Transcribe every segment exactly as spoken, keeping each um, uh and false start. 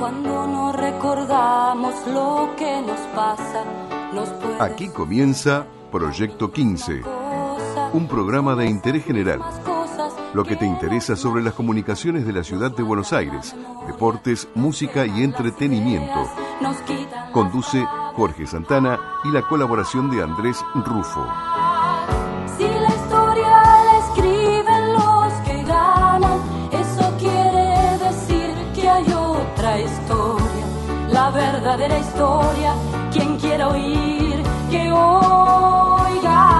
Cuando no recordamos lo que nos pasa, nos puede... Aquí comienza Proyecto quince, un programa de interés general. Lo que te interesa sobre las comunicaciones de la ciudad de Buenos Aires, deportes, música y entretenimiento. Conduce Jorge Santana y la colaboración de Andrés Rufo. Si la historia la escriben los que ganan, eso quiere decir que hay otra historia, la verdadera historia. Quien quiera oír, que oiga.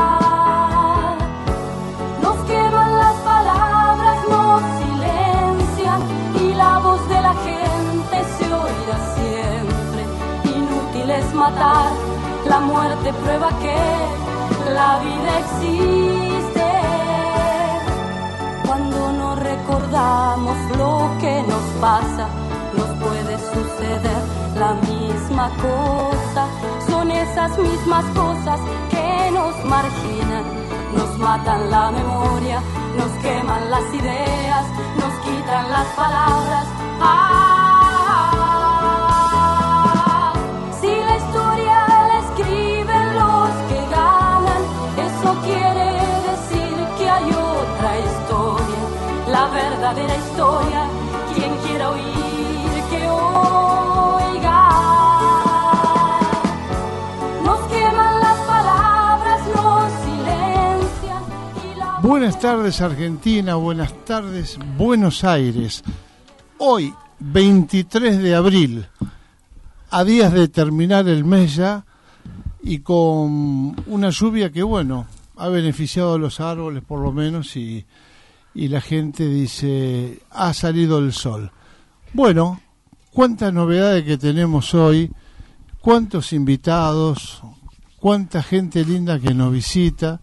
Nos queman las palabras, nos silencian y la voz de la gente se oirá siempre. Inútil es matar, la muerte prueba que la vida existe. Cuando no recordamos lo que nos pasa, nos puede suceder la misma cosa. Son esas mismas cosas que nos marginan, nos matan la memoria, nos queman las ideas, nos quitan las palabras. Ah, si la historia la escriben los que ganan, eso quiere decir que hay otra historia, la verdadera historia. Quien quiera oír, que oiga. Nos queman las palabras, nos silencian y la... Buenas tardes Argentina, buenas tardes Buenos Aires. Hoy, veintitrés de abril, a días de terminar el mes ya, y con una lluvia que, bueno, ha beneficiado a los árboles por lo menos, y, y la gente dice, ha salido el sol. Bueno, cuántas novedades que tenemos hoy, cuántos invitados, cuánta gente linda que nos visita,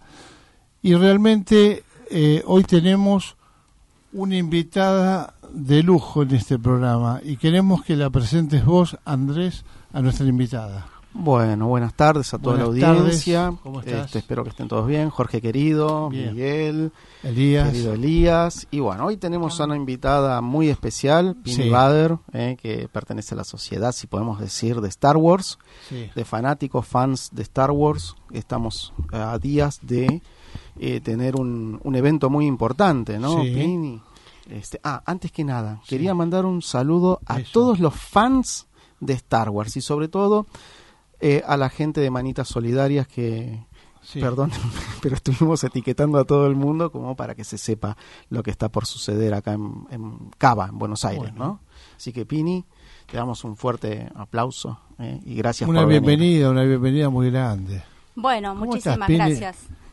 y realmente eh, hoy tenemos una invitada de lujo en este programa y queremos que la presentes vos, Andrés, a nuestra invitada. Bueno, buenas tardes a toda Buenas la audiencia. tardes. ¿Cómo estás? Este, espero que estén todos bien. Jorge querido, Bien. Miguel, Elías. querido Elías. Y bueno, hoy tenemos a una invitada muy especial, Pini Sí. Bader, eh, que pertenece a la sociedad, si podemos decir, de Star Wars, Sí. de fanáticos, fans de Star Wars. Estamos a días de eh, tener un, un evento muy importante, ¿no, Sí. Pini? Este, ah, antes que nada, Sí. quería mandar un saludo a Eso. todos los fans de Star Wars y sobre todo eh, a la gente de Manitas Solidarias que, Sí. perdón, pero estuvimos etiquetando a todo el mundo como para que se sepa lo que está por suceder acá en, en Cava, en Buenos Aires, Bueno. ¿no? Así que Pini, te damos un fuerte aplauso eh, y gracias Una por venir. bienvenida, una bienvenida muy grande. Bueno, ¿Cómo muchísimas estás, Pini? gracias.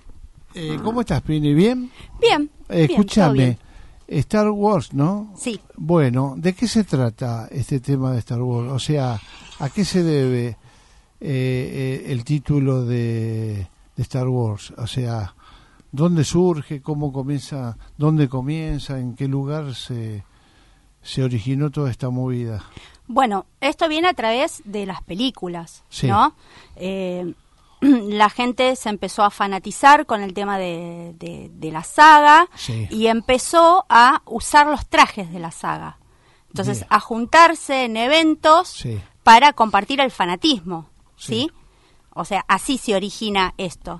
Eh, ¿Cómo estás, Pini? ¿Bien? Bien, Eh, bien, escúchame, todo bien. Star Wars, ¿no? Sí, Bueno, ¿de qué se trata este tema de Star Wars? O sea, ¿a qué se debe eh, eh, el título de, de Star Wars? O sea, ¿dónde surge? ¿Cómo comienza? ¿Dónde comienza? ¿En qué lugar se, se originó toda esta movida? bueno, esto viene a través de las películas, Sí. ¿no? Eh, la gente se empezó a fanatizar con el tema de, de, de la saga Sí. y empezó a usar los trajes de la saga. Entonces, Bien. a juntarse en eventos Sí. para compartir el fanatismo, Sí. ¿sí? O sea, así se origina esto.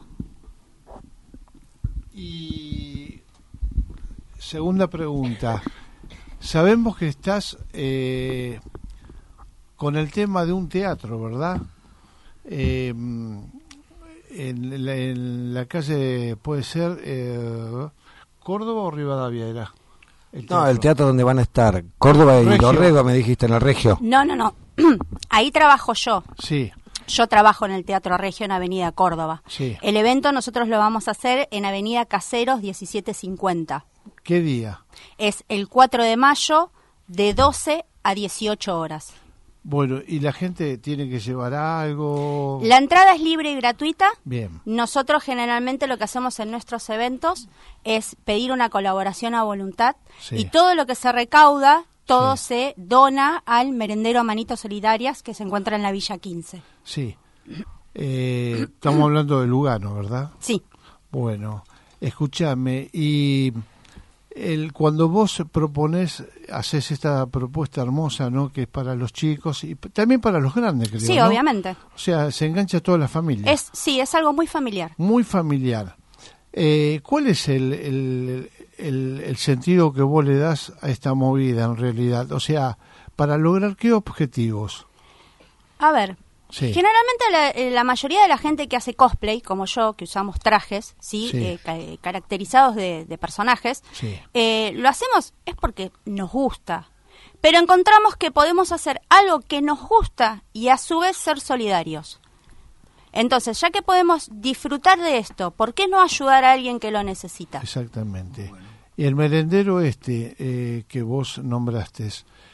Y segunda pregunta. Sabemos que estás eh, con el tema de un teatro, ¿verdad? Eh, en, la, en la calle, puede ser eh, Córdoba o Rivadavia era. El No, el teatro donde van a estar Córdoba y Regio. Dorrego, me dijiste, en el Regio. No, no, no. Ahí trabajo yo. Sí, Yo trabajo en el Teatro Regio en Avenida Córdoba. sí. El evento nosotros lo vamos a hacer en Avenida Caseros diecisiete cincuenta. ¿Qué día? Es el cuatro de mayo de doce a dieciocho horas. Bueno, ¿y la gente tiene que llevar algo? La entrada es libre y gratuita. Bien, Nosotros generalmente lo que hacemos en nuestros eventos es pedir una colaboración a voluntad Sí. y todo lo que se recauda, todo Sí. se dona al merendero Manitos Solidarias que se encuentra en la Villa quince. sí. Eh, estamos hablando de Lugano, ¿verdad? Sí. Bueno, escúchame, y el, cuando vos proponés, haces esta propuesta hermosa, ¿no? Que es para los chicos y p- también para los grandes, creo. Sí, ¿no? obviamente. O sea, se engancha toda la familia. Es, sí, es algo muy familiar. Muy familiar. Eh, ¿Cuál es el, el, el, el sentido que vos le das a esta movida en realidad? O sea, ¿para lograr qué objetivos? A ver, Sí. generalmente la, eh, la mayoría de la gente que hace cosplay, como yo, que usamos trajes, sí, Sí. Eh, ca- eh, caracterizados de, de personajes, Sí. eh, lo hacemos es porque nos gusta. Pero encontramos que podemos hacer algo que nos gusta y a su vez ser solidarios. Entonces, ya que podemos disfrutar de esto, ¿por qué no ayudar a alguien que lo necesita? Exactamente. Y el merendero este eh, que vos nombraste,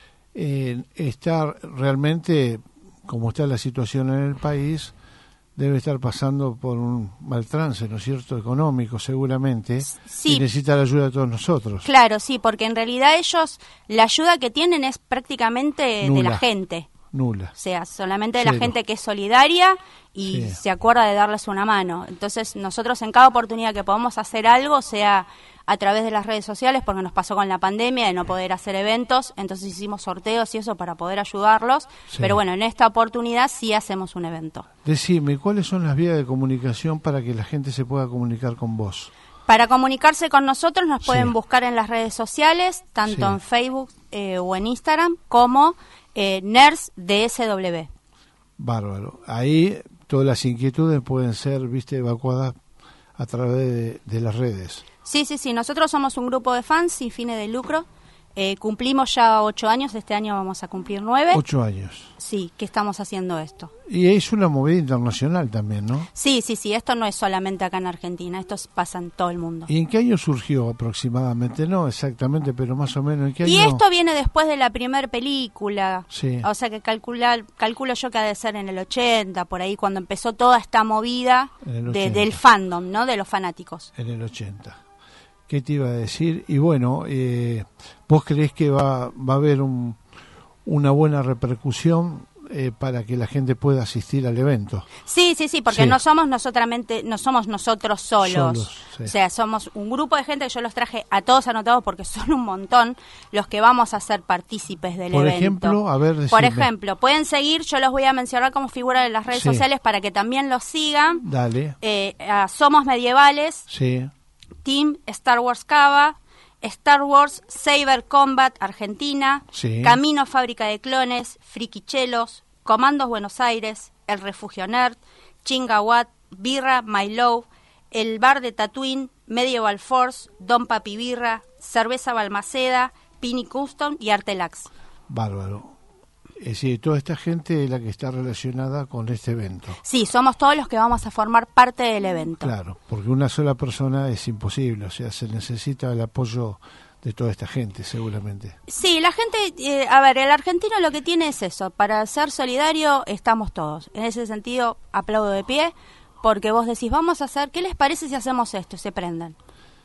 eh, está realmente, como está la situación en el país, debe estar pasando por un mal trance, ¿no es cierto?, económico seguramente, Sí. y necesita la ayuda de todos nosotros. Claro, sí, porque en realidad ellos, la ayuda que tienen es prácticamente de Nula. la gente. Nula. O sea, solamente de la Cero. gente que es solidaria y Sí. se acuerda de darles una mano. Entonces, nosotros en cada oportunidad que podamos hacer algo, sea a través de las redes sociales, porque nos pasó con la pandemia de no poder hacer eventos, entonces hicimos sorteos y eso para poder ayudarlos. Sí. Pero bueno, en esta oportunidad sí hacemos un evento. Decime, ¿cuáles son las vías de comunicación para que la gente se pueda comunicar con vos? Para comunicarse con nosotros nos pueden Sí. buscar en las redes sociales, tanto Sí. en Facebook eh, o en Instagram, como eh, Nerds D S W. Bárbaro. Ahí todas las inquietudes pueden ser, viste, evacuadas a través de, de las redes. Sí, sí, sí. Nosotros somos un grupo de fans sin fines de lucro. Eh, cumplimos ya ocho años. Este año vamos a cumplir nueve. Ocho años. Sí, que estamos haciendo esto. Y es una movida internacional también, ¿no? Sí, sí, sí. Esto no es solamente acá en Argentina. Esto es- pasa en todo el mundo. ¿Y en qué año surgió aproximadamente? No exactamente, pero más o menos en qué año. Y esto viene después de la primer película. Sí. O sea que calcular, calculo yo que ha de ser en el ochenta, por ahí, cuando empezó toda esta movida En el de- ochenta. del fandom, ¿no? De los fanáticos. En el ochenta. ¿Qué te iba a decir? Y bueno, eh, ¿vos creés que va, va a haber un, una buena repercusión eh, para que la gente pueda asistir al evento? Sí, sí, sí, porque Sí. no somos nosotros, no somos nosotros solos. Solos, sí. O sea, somos un grupo de gente que yo los traje a todos anotados porque son un montón los que vamos a ser partícipes del Por evento. ejemplo, a ver, Por decime. ejemplo, pueden seguir, yo los voy a mencionar como figura de las redes Sí. sociales para que también los sigan. Dale. Eh, a Somos Medievales, Sí. Team Star Wars Cava, Star Wars Saber Combat Argentina, Sí. Camino Fábrica de Clones, Friquichelos, Comandos Buenos Aires, El Refugio Nerd, Chingahuat, Birra My Love, El Bar de Tatooine, Medieval Force, Don Papi Birra, Cerveza Balmaceda, Pini Custom y Artelax. Bárbaro. Es decir, toda esta gente es la que está relacionada con este evento. Sí, somos todos los que vamos a formar parte del evento. Claro, porque una sola persona es imposible, o sea, se necesita el apoyo de toda esta gente, seguramente. Sí, la gente, eh, a ver, el argentino lo que tiene es eso, para ser solidario estamos todos. En ese sentido, aplaudo de pie, porque vos decís, vamos a hacer, ¿qué les parece si hacemos esto? Y se prenden.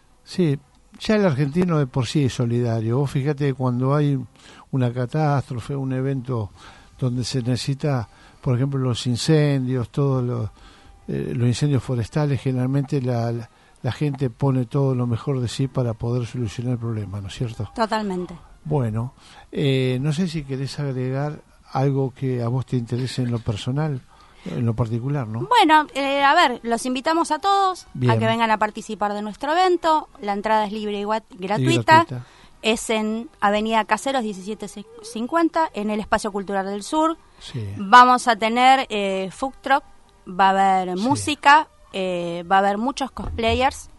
Sí, ya el argentino de por sí es solidario. Vos fíjate cuando hay una catástrofe, un evento donde se necesita, por ejemplo, los incendios, todos los, eh, los incendios forestales, generalmente la, la, la gente pone todo lo mejor de sí para poder solucionar el problema, ¿no es cierto? Totalmente. Bueno, eh, no sé si querés agregar algo que a vos te interese en lo personal, en lo particular, ¿no? Bueno, eh, a ver, los invitamos a todos Bien. a que vengan a participar de nuestro evento. La entrada es libre y gua- gratuita. Y gratuita. Es en Avenida Caseros diecisiete cincuenta, en el Espacio Cultural del Sur. Sí. Vamos a tener eh, food truck, va a haber Sí. música, eh, va a haber muchos cosplayers,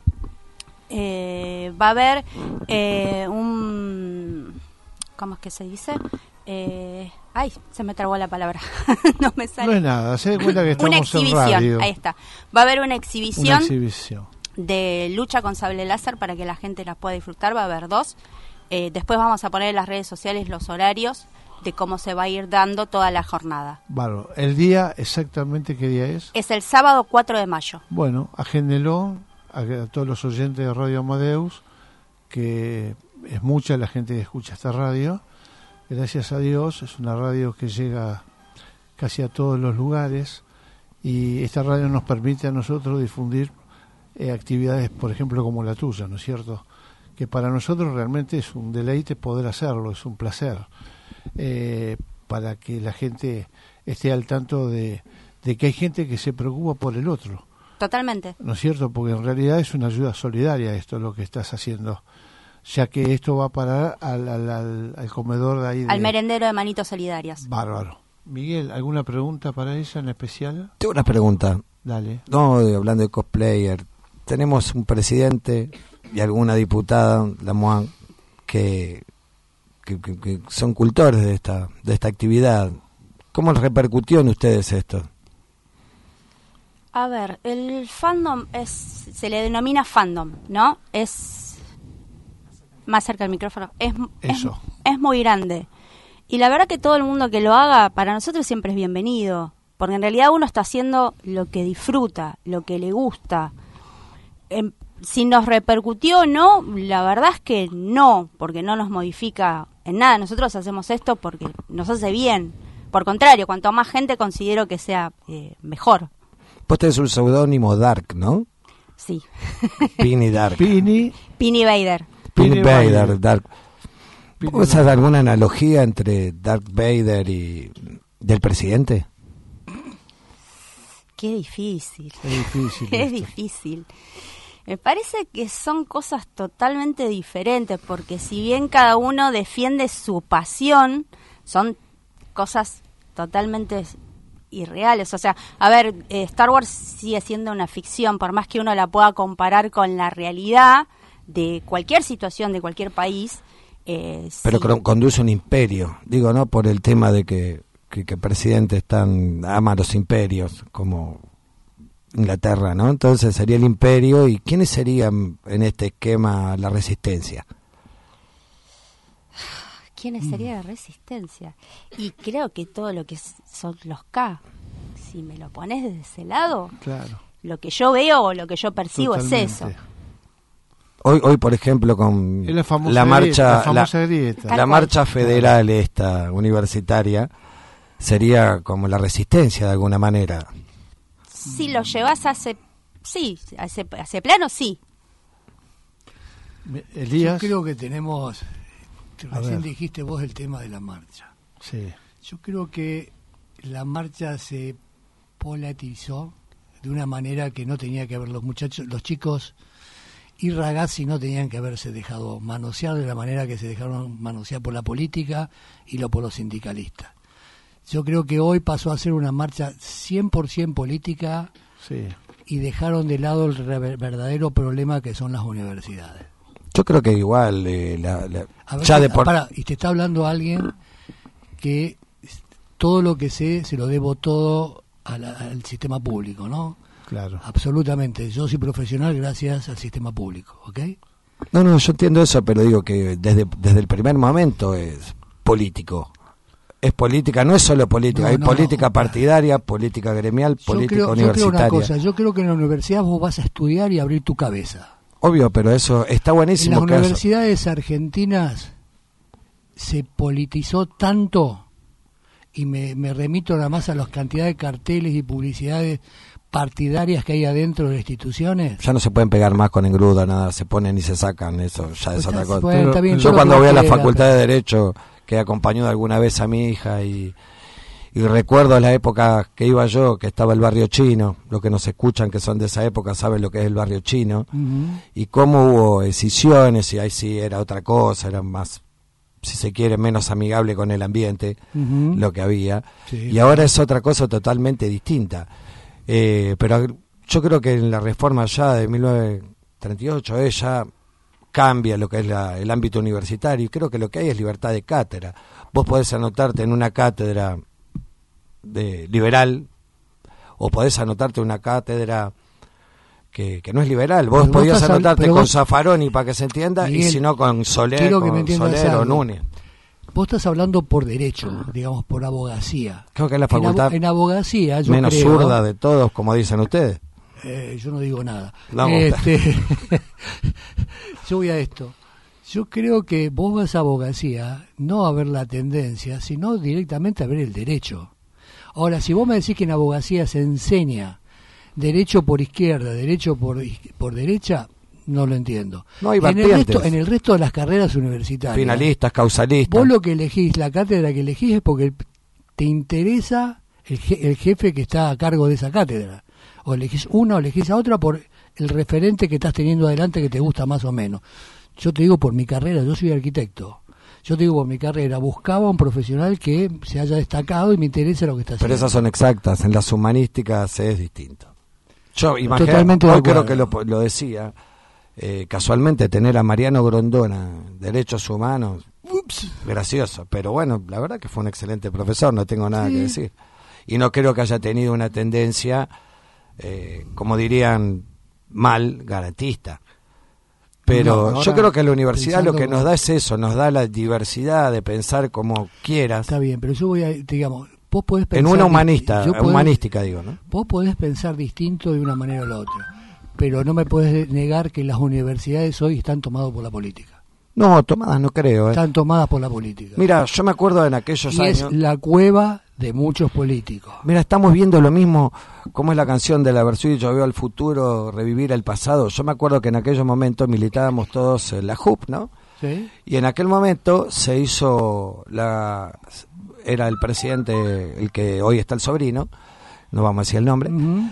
eh, va a haber eh, un... ¿Cómo es que se dice? Eh, ay, se me trabó la palabra. No me sale. No es nada, se da cuenta que Una estamos en exhibición, radio. ahí está. Va a haber una Una exhibición exhibición. de lucha con sable láser para que la gente la pueda disfrutar, va a haber dos. Eh, después vamos a poner en las redes sociales los horarios de cómo se va a ir dando toda la jornada. Bárbaro. ¿El día exactamente qué día es? Es el sábado cuatro de mayo. Bueno, agéndelo a, a todos los oyentes de Radio Amadeus, que es mucha la gente que escucha esta radio. Gracias a Dios, es una radio que llega casi a todos los lugares y esta radio nos permite a nosotros difundir eh, actividades, por ejemplo, como la tuya, ¿no es cierto?, que para nosotros realmente es un deleite poder hacerlo, es un placer, eh, para que la gente esté al tanto de, de que hay gente que se preocupa por el otro. Totalmente. ¿No es cierto? Porque en realidad es una ayuda solidaria esto lo que estás haciendo, ya que esto va a parar al, al, al, al comedor de ahí. Al de... merendero de Manitos Solidarias. Bárbaro. Miguel, ¿alguna pregunta para ella en especial? Tengo una pregunta. Dale. No, de- hablando de cosplayer. Tenemos un presidente y alguna diputada, la Moan, que, que, que, que son cultores de esta, de esta actividad. ¿Cómo repercutió en ustedes esto? A ver, el fandom es, se le denomina fandom, ¿no? Es más cerca del micrófono. Es, es, Eso. es muy grande. Y la verdad que todo el mundo que lo haga, para nosotros siempre es bienvenido. Porque en realidad uno está haciendo lo que disfruta, lo que le gusta. Em, si nos repercutió o no, la verdad es que no, porque no nos modifica en nada. Nosotros hacemos esto porque nos hace bien. Por contrario, cuanto más gente considero que sea eh, mejor. Vos tenés un seudónimo Dark, ¿no? Sí. Pini Dark. Pini. Pini Vader. Pini Pini Vader, Vader. Dark. Pini ¿Vos sabés Vader. alguna analogía entre Darth Vader y del presidente? Qué difícil. Es difícil. Es esto. difícil. Me parece que son cosas totalmente diferentes, porque si bien cada uno defiende su pasión, son cosas totalmente irreales. O sea, a ver, eh, Star Wars sigue siendo una ficción, por más que uno la pueda comparar con la realidad de cualquier situación, de cualquier país. Eh, Pero sí. cron- conduce un imperio, digo, ¿no? Por el tema de que, que, que presidentes tan ama los imperios, como Inglaterra, ¿no? Entonces sería el imperio, ¿y quiénes serían en este esquema la resistencia? ¿Quiénes sería la resistencia? Y creo que todo lo que s- son los K, si me lo pones desde ese lado, Claro. lo que yo veo o lo que yo percibo Totalmente. es eso. Hoy, hoy por ejemplo, con Es la famosa la grieta, marcha, la famosa grieta. la Tal cual. marcha federal esta universitaria sería como la resistencia de alguna manera. Si lo llevas a ese, sí, a ese, a ese plano, sí. Me- Yo Elías. creo que tenemos, A recién ver. dijiste vos el tema de la marcha. Sí. Yo creo que la marcha se polarizó de una manera que no tenía que haber los muchachos, los chicos y Ragazzi no tenían que haberse dejado manosear de la manera que se dejaron manosear por la política y lo por los sindicalistas. Yo creo que hoy pasó a ser una marcha cien por ciento política Sí. y dejaron de lado el re- verdadero problema que son las universidades. Yo creo que igual, eh, la, la- A ver, ya de ah, por... pará, y te está hablando alguien que todo lo que sé se lo debo todo a la- al sistema público, ¿no? Claro. Absolutamente. Yo soy profesional gracias al sistema público, ¿ok? No, no, yo entiendo eso, pero digo que desde, desde el primer momento es político. Es política, no es solo política, No, hay no, política no. partidaria, política gremial, Yo política creo, yo creo universitaria. una cosa, yo creo que en la universidad vos vas a estudiar y abrir tu cabeza. Obvio, pero eso está En buenísimo. las que eso- universidades argentinas se politizó tanto, y me, me remito nada más a las cantidades de carteles y publicidades partidarias que hay adentro de las instituciones. Ya no se pueden pegar más con engrudo, nada, se ponen y se sacan, eso ya es Pues otra está- cosa. bueno, Pero está bien, yo Yo todo cuando lo voy a la quiera, facultad pero- de Derecho, que acompañó alguna vez a mi hija y, y recuerdo la época que iba yo, que estaba el barrio chino, los que nos escuchan que son de esa época saben lo que es el barrio chino, Ujú. y cómo hubo decisiones, y ahí sí era otra cosa, era más, si se quiere, menos amigable con el ambiente, Ujú. lo que había, Sí. y ahora es otra cosa totalmente distinta. Eh, pero yo creo que en la reforma ya de mil novecientos treinta y ocho eh, ya cambia lo que es la- el ámbito universitario, y creo que lo que hay es libertad de cátedra. Vos podés anotarte en una cátedra de liberal, o podés anotarte en una cátedra que, que no es liberal. Vos Pero vos podías estás habl- anotarte pero con vos- Zaffaroni para que se entienda, y Miguel, si no con Soler, quiero que me con entiendas Soler o algo. Núñez. Vos estás hablando por derecho, digamos, por abogacía. Creo que es la En, abo- facultad en abogacía, yo menos creo, zurda de todos, como dicen ustedes. eh, yo no digo nada. No. Este, yo voy a esto. Yo creo que vos vas a abogacía no a ver la tendencia, sino directamente a ver el derecho. Ahora, si vos me decís que en abogacía se enseña derecho por izquierda, derecho por, iz- por derecha, no lo entiendo. No hay en el, vertientes. resto, en el resto de las carreras universitarias, Finalistas, causalistas. vos lo que elegís, la cátedra que elegís es porque te interesa el, je- el jefe que está a cargo de esa cátedra. O elegís una o elegís a otra por el referente que estás teniendo adelante que te gusta más o menos. Yo te digo por mi carrera, yo soy arquitecto. Yo te digo por mi carrera, buscaba un profesional que se haya destacado y me interesa lo que está haciendo. Pero esas son exactas, en las humanísticas es distinto. Yo imagino, Totalmente de hoy creo acuerdo. que lo, lo decía, eh, casualmente tener a Mariano Grondona, Derechos Humanos, Ups. gracioso, pero bueno, la verdad que fue un excelente profesor, no tengo nada Sí. que decir. Y no creo que haya tenido una tendencia, eh, como dirían, mal, garantista. Pero No, ahora, yo creo que la universidad lo pensando- que nos da es eso, nos da la diversidad de pensar como quieras, Está bien, pero yo voy a, digamos, vos podés pensar... en una di- humanista, yo podés- humanística digo, ¿no? Vos podés pensar distinto de una manera o la otra, pero no me podés negar que las universidades hoy están tomadas por la política. No, tomadas no creo, ¿eh? Están tomadas por la política. Mira, yo me acuerdo en aquellos y es años. la cueva de muchos políticos. Mira, estamos viendo lo mismo, como es la canción de la Versuit, yo veo al futuro, revivir el pasado. Yo me acuerdo que en aquellos momentos militábamos todos en la J U P, ¿no? ¿Sí? Y en aquel momento se hizo la. Era el presidente, el que hoy está el sobrino, no vamos a decir el nombre, Ujú.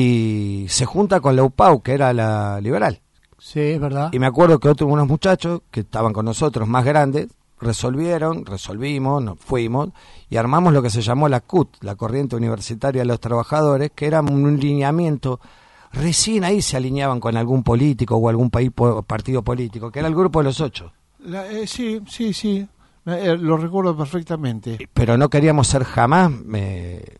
y se junta con la U P A U, que era la liberal. Sí, es verdad. Y me acuerdo que otros unos muchachos que estaban con nosotros más grandes resolvieron, resolvimos, nos fuimos y armamos lo que se llamó la C U T, la Corriente Universitaria de los Trabajadores, que era un lineamiento. Recién ahí se alineaban con algún político o algún país po- partido político, que era el grupo de los ocho. La- eh, sí, sí, sí, eh, lo recuerdo perfectamente. Pero no queríamos ser jamás eh,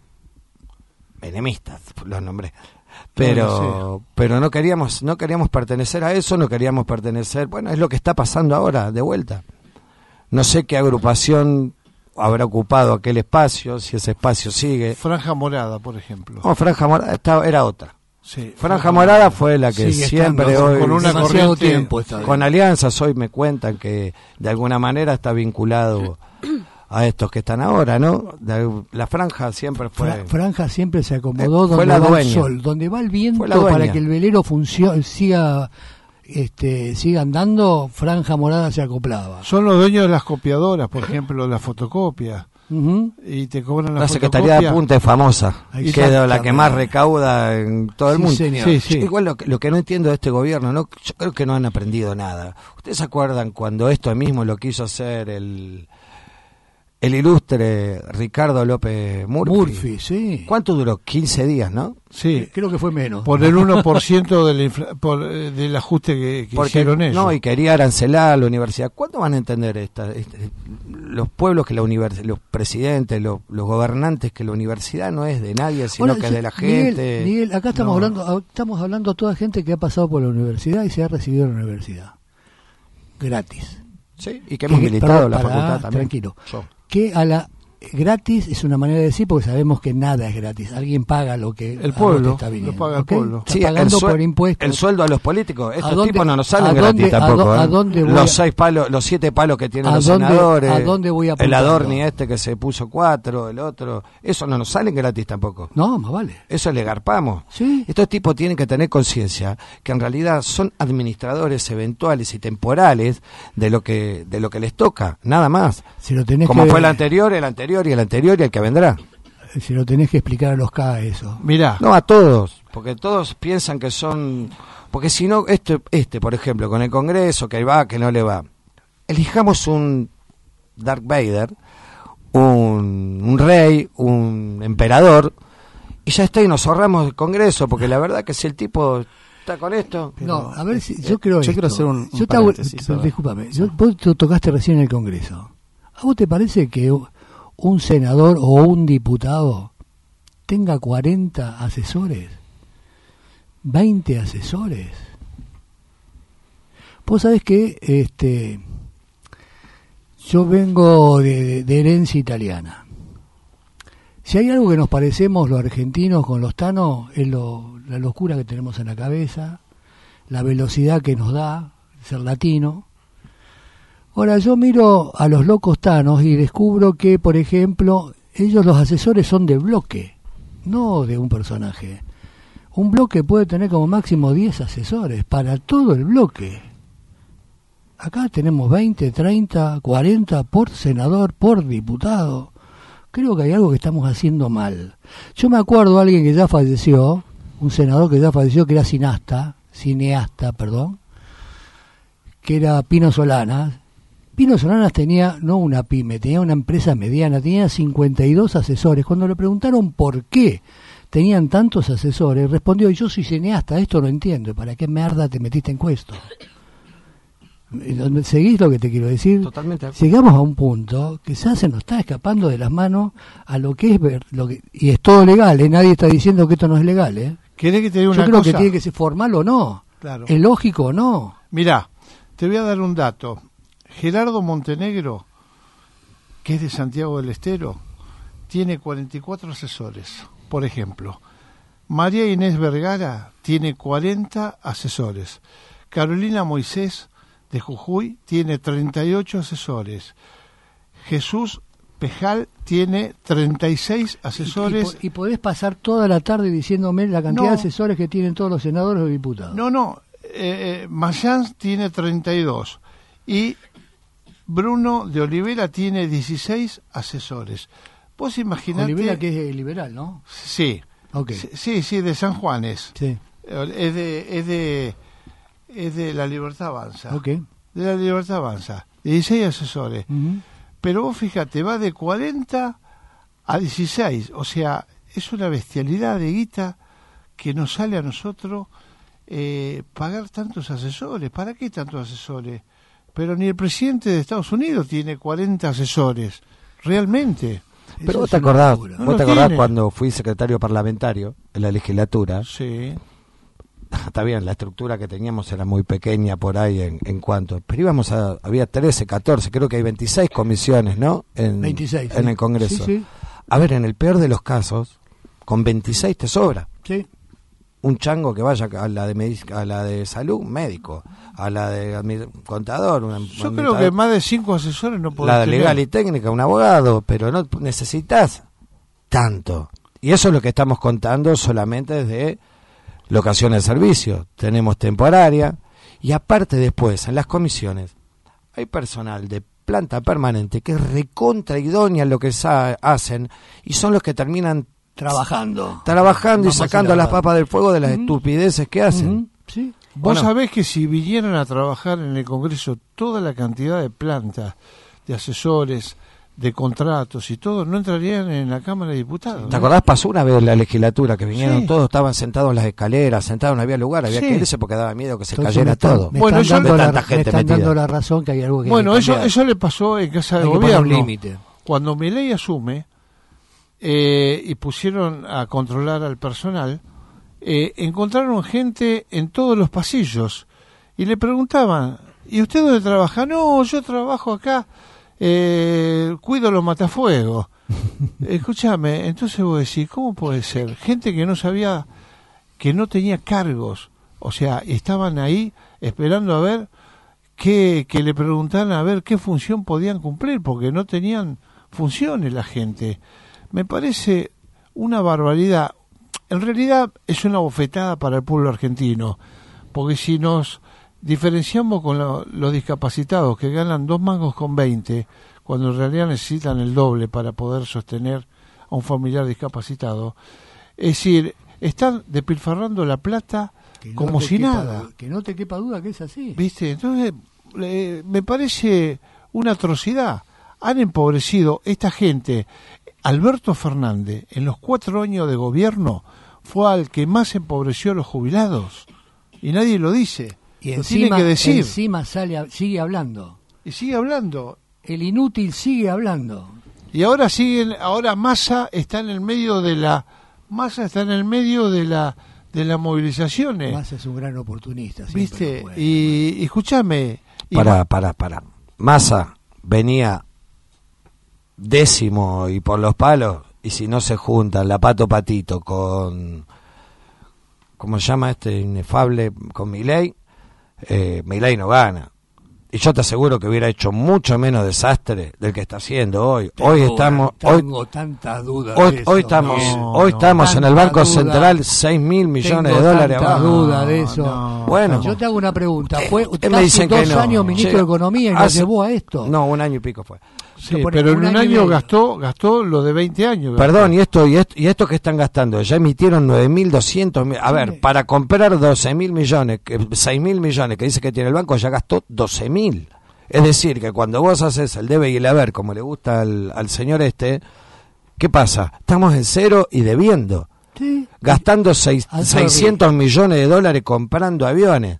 enemistas, los nombré. Pero No, pero no queríamos no queríamos pertenecer a eso, no queríamos pertenecer, bueno, es lo que está pasando ahora de vuelta. No sé qué agrupación habrá ocupado aquel espacio, si ese espacio sigue. Franja Morada, por ejemplo. No, Franja Morada estaba, era otra. Sí, Franja Morada fue la que Sigue siempre estando hoy, con una demasiado corriente- tiempo está bien. con alianzas hoy me cuentan que de alguna manera está vinculado a estos que están ahora, ¿no? De- la franja siempre fue... Fra- Franja siempre se acomodó Eh, fue donde la va dueña. el sol, donde va el viento Fue la dueña. para que el velero funcione, siga, este, siga andando. Franja Morada se acoplaba. Son los dueños de las copiadoras, por ejemplo, las fotocopias. Ujú. Y te cobran la, La Secretaría de fotocopia. Apunte es famosa, Ahí que es la que exactamente. más recauda en todo el Sí, mundo. señor. Sí, sí. Yo igual lo que, lo que no entiendo de este gobierno, no, yo creo que no han aprendido nada. ¿Ustedes se acuerdan cuando esto mismo lo quiso hacer el, el ilustre Ricardo López Murphy? Murphy, sí. ¿Cuánto duró? quince días, ¿no? Sí, Creo que fue menos. por el uno por ciento del, infla- por, eh, del ajuste que, que Porque hicieron ellos. no, y quería arancelar la universidad. ¿Cuándo van a entender esta, esta- los pueblos que la universidad, los presidentes, los, los gobernantes, que la universidad no es de nadie, sino Ahora, que es yo- de la Miguel, gente? Miguel, acá estamos No. hablando, a- estamos hablando a toda gente que ha pasado por la universidad y se ha recibido en la universidad. Gratis. Sí, y que hemos Que- militado perdón, la pará, facultad también. tranquilo. Yo. Que a la gratis es una manera de decir porque sabemos que nada es gratis. Alguien paga lo que El a vos pueblo, te está viniendo. lo paga el ¿ok? pueblo. Está Sí, pagando el, sue- por impuestos. el sueldo a los políticos. Estos dónde- tipos no nos a salen dónde- gratis a tampoco. dó- ¿eh? a dónde voy los a- seis palos, los siete palos que tienen ¿A los dónde- senadores. a dónde voy el apuntando? Adorni este que se puso cuatro, el otro. Eso no nos salen gratis tampoco. No, más vale. Eso le garpamos. Sí. Estos tipos tienen que tener conciencia que en realidad son administradores eventuales y temporales de lo que de lo que les toca, nada más. Si lo tenés Como que, fue el anterior, el anterior y el anterior y el que vendrá. si lo tenés que explicar a los K eso. Mirá, No a todos, porque todos piensan que son... Porque si no, este, este, por ejemplo, con el Congreso, que va, que no le va. Elijamos un Darth Vader, un, un rey, un emperador, y ya está, y nos ahorramos el Congreso, porque la verdad que si el tipo está con esto... No, a ver si yo creo yo esto. quiero hacer un- un Yo te hago- paréntesis, pero a ver. discúlpame, yo- vos to- tocaste recién el Congreso. ¿A vos te parece que u- un senador o un diputado tenga cuarenta asesores? veinte asesores. Vos sabés que este yo vengo de, de- de herencia italiana. Si hay algo que nos parecemos los argentinos con los tanos, es lo, la locura que tenemos en la cabeza, la velocidad que nos da ser latino. Ahora, yo miro a los locos tanos y descubro que, por ejemplo, ellos los asesores son de bloque, no de un personaje. Un bloque puede tener como máximo diez asesores para todo el bloque. Acá tenemos veinte, treinta, cuarenta por senador, por diputado. Creo que hay algo que estamos haciendo mal. Yo me acuerdo de alguien que ya falleció, un senador que ya falleció, que era cineasta, cineasta, perdón, que era Pino Solanas. Pino Solanas tenía, no una pyme, tenía una empresa mediana, tenía cincuenta y dos asesores. Cuando le preguntaron por qué tenían tantos asesores, respondió: yo soy cineasta, esto no entiendo, ¿para qué merda te metiste en esto? ¿Seguís lo que te quiero decir? Totalmente. Llegamos a un punto que ya se nos está escapando de las manos a lo que es ver, lo que, y es todo legal, ¿eh? Nadie está diciendo que esto no es legal, ¿eh? ¿Querés que te diga una Yo creo cosa? que tiene que ser formal o no, Claro. es lógico o no. Mirá, te voy a dar un dato. Gerardo Montenegro, que es de Santiago del Estero, tiene cuarenta y cuatro asesores, por ejemplo. María Inés Vergara tiene cuarenta asesores. Carolina Moisés, de Jujuy, tiene treinta y ocho asesores. Jesús Pejal tiene treinta y seis asesores. Y, y, y podés pasar toda la tarde diciéndome la cantidad No. de asesores que tienen todos los senadores o diputados. No, no, eh, eh, Mayans tiene treinta y dos y Bruno de Olivera tiene dieciséis asesores. Vos imaginate... Olivera, que es liberal, ¿no? Sí, Ok. sí, sí, de San Juanes. Sí. Es de, es de, es de la Libertad Avanza. Ok. De la Libertad Avanza. dieciséis asesores. Ujú. Pero vos fíjate, va de cuarenta a dieciséis. O sea, es una bestialidad de guita que nos sale a nosotros eh, pagar tantos asesores. ¿Para qué tantos asesores? Pero ni el presidente de Estados Unidos tiene cuarenta asesores. Realmente. Pero Eso vos es te una acordás, locura. No vos lo te acordás tiene. cuando fui secretario parlamentario en la legislatura. Sí. Está bien, la estructura que teníamos era muy pequeña por ahí en, en cuanto, pero íbamos a, había trece, catorce, creo que hay veintiséis comisiones, ¿no? En, veintiséis. en sí. el Congreso. Sí, sí. A ver, en el peor de los casos, con veintiséis te sobra. Sí. Un chango que vaya a la de medic- a la de salud, un médico, a la de admi- contador, un Yo administrador, creo que más de cinco asesores no podés la de tener. legal y técnica, un abogado, pero no necesitas tanto. Y eso es lo que estamos contando solamente desde locación de servicio. Tenemos temporaria y aparte después en las comisiones hay personal de planta permanente que es recontra idónea en lo que sa- hacen y son los que terminan Trabajando. trabajando y Vamos a sacando ir las hablando. papas del fuego de las Ujú. estupideces que hacen. Ujú. Sí. Vos Bueno. sabés que si vinieran a trabajar en el Congreso toda la cantidad de plantas, de asesores, de contratos y todo, no entrarían en la Cámara de Diputados. ¿Te acordás? Pasó una vez en la legislatura que vinieron Sí. todos, estaban sentados en las escaleras, sentados, no había lugar, había Sí. que irse porque daba miedo que se Entonces cayera me están- todo. Me Bueno, están, yo- dando, de la, tanta me gente están dando metida. la razón que hay algo que Bueno, hay que eso, cambiar. eso le pasó en Casa de Hay que poner un Gobierno. límite. Cuando Milei asume eh, y pusieron a controlar al personal, eh, encontraron gente en todos los pasillos y le preguntaban: ¿y usted dónde trabaja? No, yo trabajo acá, eh, cuido los matafuegos. Escúchame, entonces vos decís, ¿cómo puede ser? Gente que no sabía, que no tenía cargos, o sea, estaban ahí esperando a ver que, que le preguntaran a ver qué función podían cumplir, porque no tenían funciones la gente. Me parece una barbaridad. En realidad es una bofetada para el pueblo argentino, porque si nos diferenciamos con lo- los discapacitados que ganan dos mangos con veinte, cuando en realidad necesitan el doble para poder sostener a un familiar discapacitado, es decir, están despilfarrando la plata Que no como te si quepa nada. du- Que no te quepa duda que es así. ¿Viste? Entonces, eh, me parece una atrocidad. Han empobrecido esta gente. Alberto Fernández, en los cuatro años de gobierno, fue al que más empobreció a los jubilados. Y nadie lo dice. Y lo encima, tiene que decir. encima sale, a- sigue hablando. Y sigue hablando. El inútil sigue hablando. Y ahora siguen, ahora Massa está en el medio de la, Massa está en el medio de la, de las movilizaciones. Massa es un gran oportunista. siempre ¿Viste? lo fue. Y, y escúchame. y Para, para, para. Massa venía décimo y por los palos, y si no se juntan la Pato Patito con, ¿cómo se llama este inefable? Con Milei, eh, Milei no gana. y yo te aseguro que hubiera hecho mucho menos desastre del que está haciendo hoy. Tengo hoy estamos tengo hoy tantas dudas hoy, de eso, hoy estamos no, hoy no, estamos en el tanta Banco duda. Central seis mil millones Tengo de dólares tantas abajo. dudas de eso. no. Bueno, Yo te hago una pregunta. Fue Eh, casi me dicen que dos no. años ministro Che, de Economía y nos hace- llevó a esto. no, un año y pico fue. Sí, Lo pone pero en un un año y año medio. gastó gastó lo de veinte años. Perdón, y esto y esto y esto que están gastando, ya emitieron nueve mil doscientos, a Sí. ver, para comprar doce mil millones, que- seis mil millones que dice que tiene el banco, ya gastó doce mil. Es decir, que cuando vos haces el debe y el haber, como le gusta al, al señor este, ¿qué pasa? Estamos en cero y debiendo, Sí. gastando seis- Alto seiscientos millones de dólares comprando aviones.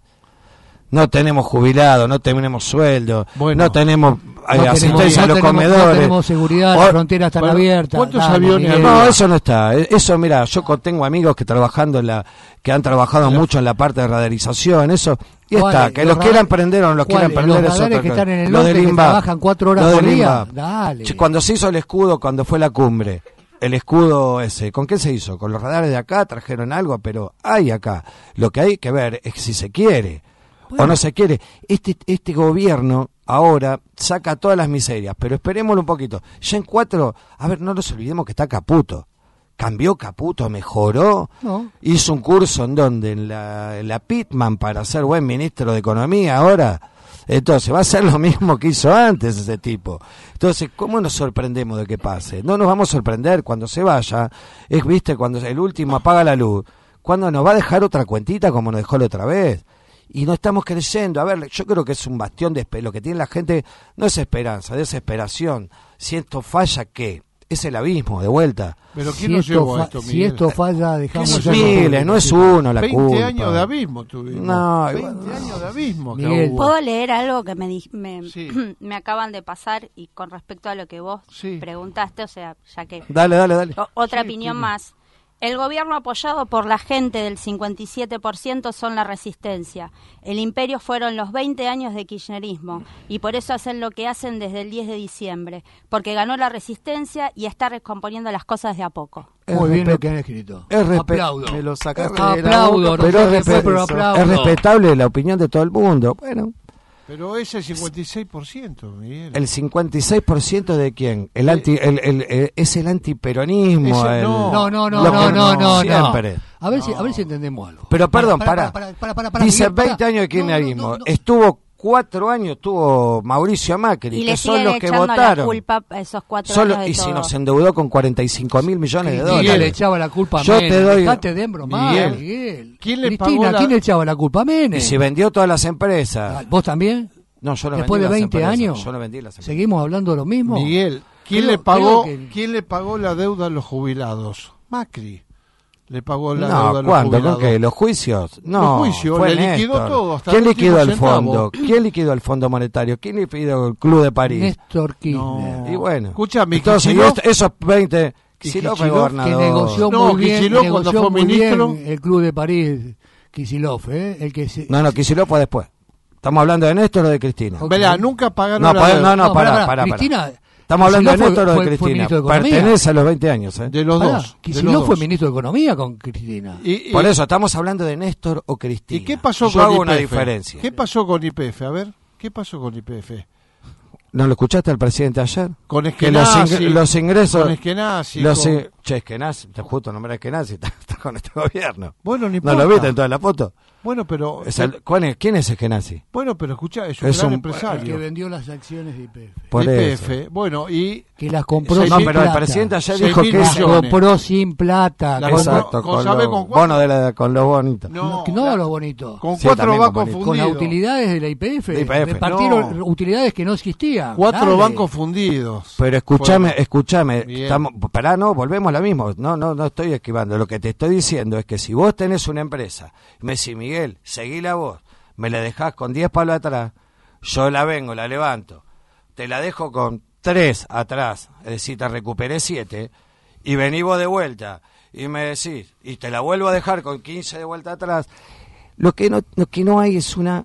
No tenemos jubilados, no tenemos sueldo, Bueno. no tenemos eh, No asistencia tenemos- a no los tenemos- comedores. No tenemos seguridad, O- las fronteras están bueno, abiertas. ¿cuántos Vamos, aviones Miguel. No, eso no está. Eh, Eso, mira, yo co- tengo amigos que trabajando en la, que han trabajado mucho en la parte de radarización, eso, y ¿Cuáles? está, que Los los radar- quieran prender o no los quieran ¿Cuáles? prender Los es radares otra que cosa. están en el Lo norte, del que INVAP. trabajan cuatro horas Lo por del día. INVAP. Dale. Che, cuando se hizo el escudo, cuando fue la cumbre, el escudo ese, ¿con qué se hizo? Con los radares de acá, trajeron algo, pero hay acá. Lo que hay que ver es si se quiere o no se quiere. Este, este gobierno ahora saca todas las miserias, pero esperémoslo un poquito. Ya en cuatro, a ver, no nos olvidemos que está Caputo. Cambió Caputo, mejoró, No. hizo un curso en donde, en la, en la Pitman para ser buen ministro de Economía ahora. Entonces va a ser lo mismo que hizo antes ese tipo. Entonces, ¿cómo nos sorprendemos de que pase? No nos vamos a sorprender cuando se vaya. Es, viste, cuando el último apaga la luz, cuando nos va a dejar otra cuentita como nos dejó la otra vez. Y no estamos creyendo. A ver, yo creo que es un bastión de espe- lo que tiene la gente no es esperanza, desesperación. Si esto falla, ¿qué? Es el abismo, de vuelta. Pero Si ¿quién nos esto, llevó a fa- esto, si Miguel? esto falla, dejamos Es ya miles, con- no es uno la veinte culpa. años de abismo tuvimos. No, veinte igual- años de abismo que Miguel, hubo. ¿Puedo leer algo que me, di- me, Sí. me acaban de pasar y con respecto a lo que vos Sí. preguntaste? O sea, ya que... Dale, dale, dale. O- otra Sí, opinión sí. más. El gobierno apoyado por la gente del cincuenta y siete por ciento son la resistencia. El imperio fueron los veinte años de kirchnerismo y por eso hacen lo que hacen desde el diez de diciembre, porque ganó la resistencia y está descomponiendo las cosas de a poco. Muy bien respe- lo que han escrito. es respe- Aplaudo. Me lo sacaste de la Aplaudo, boca, no pero sé es, qué fue, respe- pero aplaudo. es respetable la opinión de todo el mundo. Bueno, Pero es el cincuenta y seis por ciento, Miguel. el cincuenta y seis por ciento de quién? El anti, el, el, el- es el antiperonismo. Ese el- no. No, no, no, lo no, que- no, no, siempre. no. A ver si, a ver si entendemos algo. Pero perdón, Pará, para. pará, pará, pará, pará, Dice Miguel, pará. veinte años de No, no, kirchnerismo. no, no. Estuvo cuatro años, tuvo Mauricio Macri, Y que le son siguen los que echando la votaron. culpa a esos cuatro Solo- años de y si todo. nos endeudó con cuarenta y cinco mil millones de Cristina dólares. le echaba la culpa a Yo Menem. te doy- Dejate de embromar, Miguel, Miguel. ¿quién le Cristina, pagó la- ¿quién le echaba la culpa a Menem? Y si vendió todas las empresas. ¿Vos también? No, yo no Después vendí de las veinte empresas, años, Yo no vendí las empresas. ¿seguimos hablando de lo mismo? Miguel, ¿quién Creo- le pagó creo que- quién le pagó la deuda a los jubilados? Macri. Le pagó la deuda No, a los ¿cuándo? jubilados. ¿Con qué? ¿Los juicios? No, Los juicios, fue le liquidó Néstor. todo, hasta ¿Quién el liquidó el último fondo? centavo. ¿Quién liquidó el Fondo Monetario? ¿Quién liquidó el Club de París? Néstor Kirchner. No. Y bueno, Escúchame, entonces, y Kicillof- est- esos veinte... Kicillof fue Kicillof, que gobernador. Que negoció No, muy bien, Kicillof negoció cuando fue muy ministro. bien el Club de París, Kicillof, ¿eh? El que se... No, no, Kicillof fue después. ¿Estamos hablando de Néstor o de Cristina? Ok. Verá, nunca pagaron No, la pa- deuda. no, no, pará, pará, pará, pará. Cristina... Estamos hablando de Kicillof Néstor o fue- de fue- fue Cristina. ministro de Economía. Pertenece a los veinte años, ¿eh? De los Pará, dos. de Kicillof los fue dos. ministro de Economía con Cristina. Y- y- Por eso, estamos hablando de Néstor o Cristina. ¿Y qué pasó Yo con hago Y P F? una diferencia. ¿Qué pasó con Y P F? A ver, ¿qué pasó con Y P F? ¿No lo escuchaste al presidente ayer? Con Que los, Eskenazi. ingre- los ingresos... Con Eskenazi. Los, con- in- Che, Eskenazi, te justo nombrar a Eskenazi, está, está con este gobierno. Bueno, no ¿No importa. lo viste en toda la foto? Bueno, pero... Es el- ¿cuál es? ¿Quién es Eskenazi? Bueno, pero escucha, es un Es gran un- El que empresario. vendió las acciones de Y P F. Por Y P eso. F. Bueno, y... Que las compró Seis No, sin mil- pero el plata. presidente ayer Seis dijo mil que Las es... millones. compró sin plata. La con- compró- Exacto, con- con, ¿sabe lo- con cuánto? bono de la, con los bonitos. No, No, la- lo bonito. con Sí, cuatro también bancos con bonito. Con las fundidos. utilidades de la Y P F. De Y P F. Repartieron No. utilidades que no existían. Cuatro Dale. bancos fundidos. Pero escúchame, Fueron. escúchame, Bien. estamos, pará, no, volvemos a lo mismo, no, no, no estoy esquivando, lo que te estoy diciendo es que si vos tenés una empresa, me decís, Miguel, seguila vos, me la dejás con diez palos atrás, yo la vengo, la levanto, te la dejo con tres atrás, es decir, te recuperé siete, y vení vos de vuelta, y me decís, y te la vuelvo a dejar con quince de vuelta atrás, lo que no, lo que no hay es una,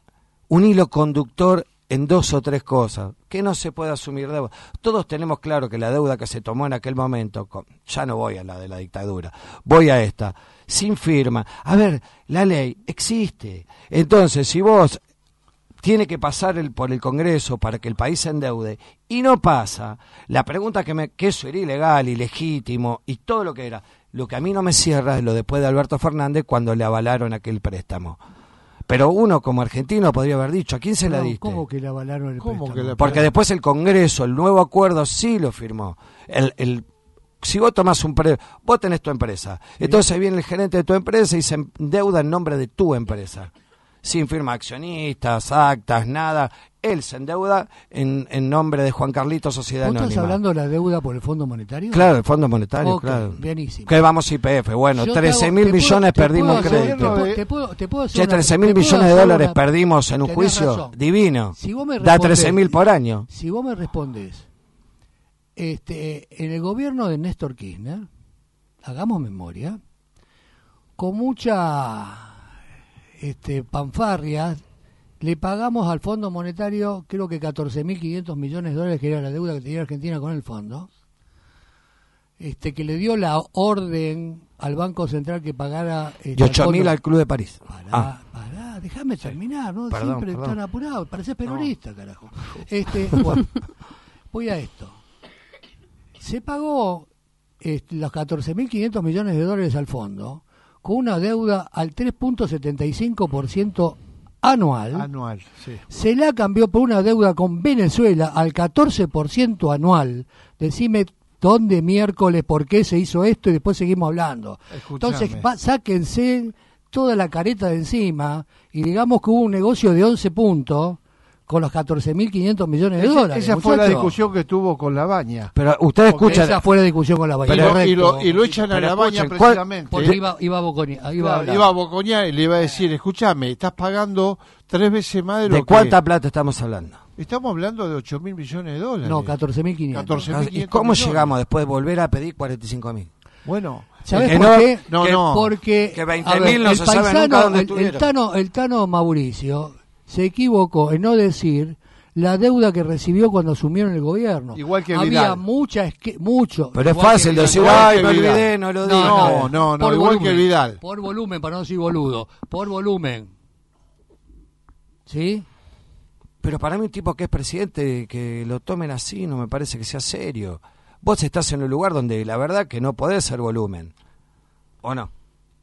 un hilo conductor en dos o tres cosas, que no se puede asumir deuda. Todos tenemos claro que la deuda que se tomó en aquel momento, con, ya no voy a la de la dictadura, voy a esta, sin firma. A ver, la ley existe. Entonces, si vos tiene que pasar el, por el Congreso para que el país se endeude, y no pasa, la pregunta que me, que eso era ilegal, ilegítimo, y todo lo que era, lo que a mí no me cierra es lo después de Alberto Fernández cuando le avalaron aquel préstamo. Pero uno como argentino podría haber dicho, ¿a quién se no, la diste? ¿Cómo que le avalaron el ¿Cómo préstamo? que le- Porque después el Congreso, el nuevo acuerdo, sí lo firmó. El, el, si vos tomás un préstamo, vos tenés tu empresa, sí. Entonces viene el gerente de tu empresa y se endeuda en nombre de tu empresa. Sin firma accionistas, actas, nada. Él se endeuda en, en nombre de Juan Carlito Sociedad ¿Vos Anónima. estás hablando de la deuda por el Fondo Monetario? Claro, el Fondo Monetario, Ok, claro. Bienísimo. Que vamos I P F, bueno, Yo te trece hago- mil te puedo- millones te puedo perdimos en hacer- crédito. Te puedo, te puedo, te puedo hacer Che, una- trece te mil puedo millones de hacer dólares una- perdimos en un tenés juicio razón. divino. Si vos me Da respondés- trece mil por año. Si vos me respondés, este, en el gobierno de Néstor Kirchner, hagamos memoria, con mucha este, panfarria, le pagamos al Fondo Monetario, creo que catorce mil quinientos millones de dólares, que era la deuda que tenía Argentina con el fondo, este, que le dio la orden al Banco Central que pagara... Este, Y ocho mil al al Club de París. Pará, Ah. pará, déjame terminar, ¿no? Perdón, Siempre perdón. tan apurado, pareces peronista, carajo. Este, bueno, voy a esto. Se pagó este, los catorce mil quinientos millones de dólares al fondo con una deuda al tres punto setenta y cinco por ciento anual. Anual, sí. Se la cambió por una deuda con Venezuela al catorce por ciento anual. Decime dónde miércoles, por qué se hizo esto y después seguimos hablando. Escuchame. Entonces, va, sáquense toda la careta de encima y digamos que hubo un negocio de once puntos con los catorce mil quinientos millones de Esa, dólares. esa fue la muchacho. discusión que tuvo con la baña. Pero ustedes Porque escuchan... esa fue la discusión con la Bahía. Y lo, y, lo, Correcto. y lo echan a Pero la baña escuchen, ¿cuál- precisamente. Porque iba, iba a Boconia, iba a Claro, hablar. iba a bocoñar y le iba a decir, escúchame, estás pagando tres veces más de lo ¿De que... cuánta plata estamos hablando? Estamos hablando de ocho mil millones de dólares. No, catorce mil quinientos. catorce mil quinientos ¿Y cómo millones. llegamos después de volver a pedir cuarenta y cinco mil? Bueno, ¿Sabes Que por no- qué? no, que- no. Porque Que veinte a ver, mil no el se sabe paisano, nunca dónde el- el, estuvieron. Tano, el Tano Mauricio se equivocó en no decir la deuda que recibió cuando asumieron el gobierno. Igual que Había Vidal. mucha, esque- mucho. Pero es igual que fácil Vidal. decir, igual ay, que me Vidal. olvidé, no lo dije. no, no, no, Por igual volumen, que Vidal. Por volumen, para no decir boludo. Por volumen. ¿Sí? Pero para mí un tipo que es presidente, que lo tomen así, no me parece que sea serio. Vos estás en un lugar donde la verdad que no podés hacer volumen. ¿O no?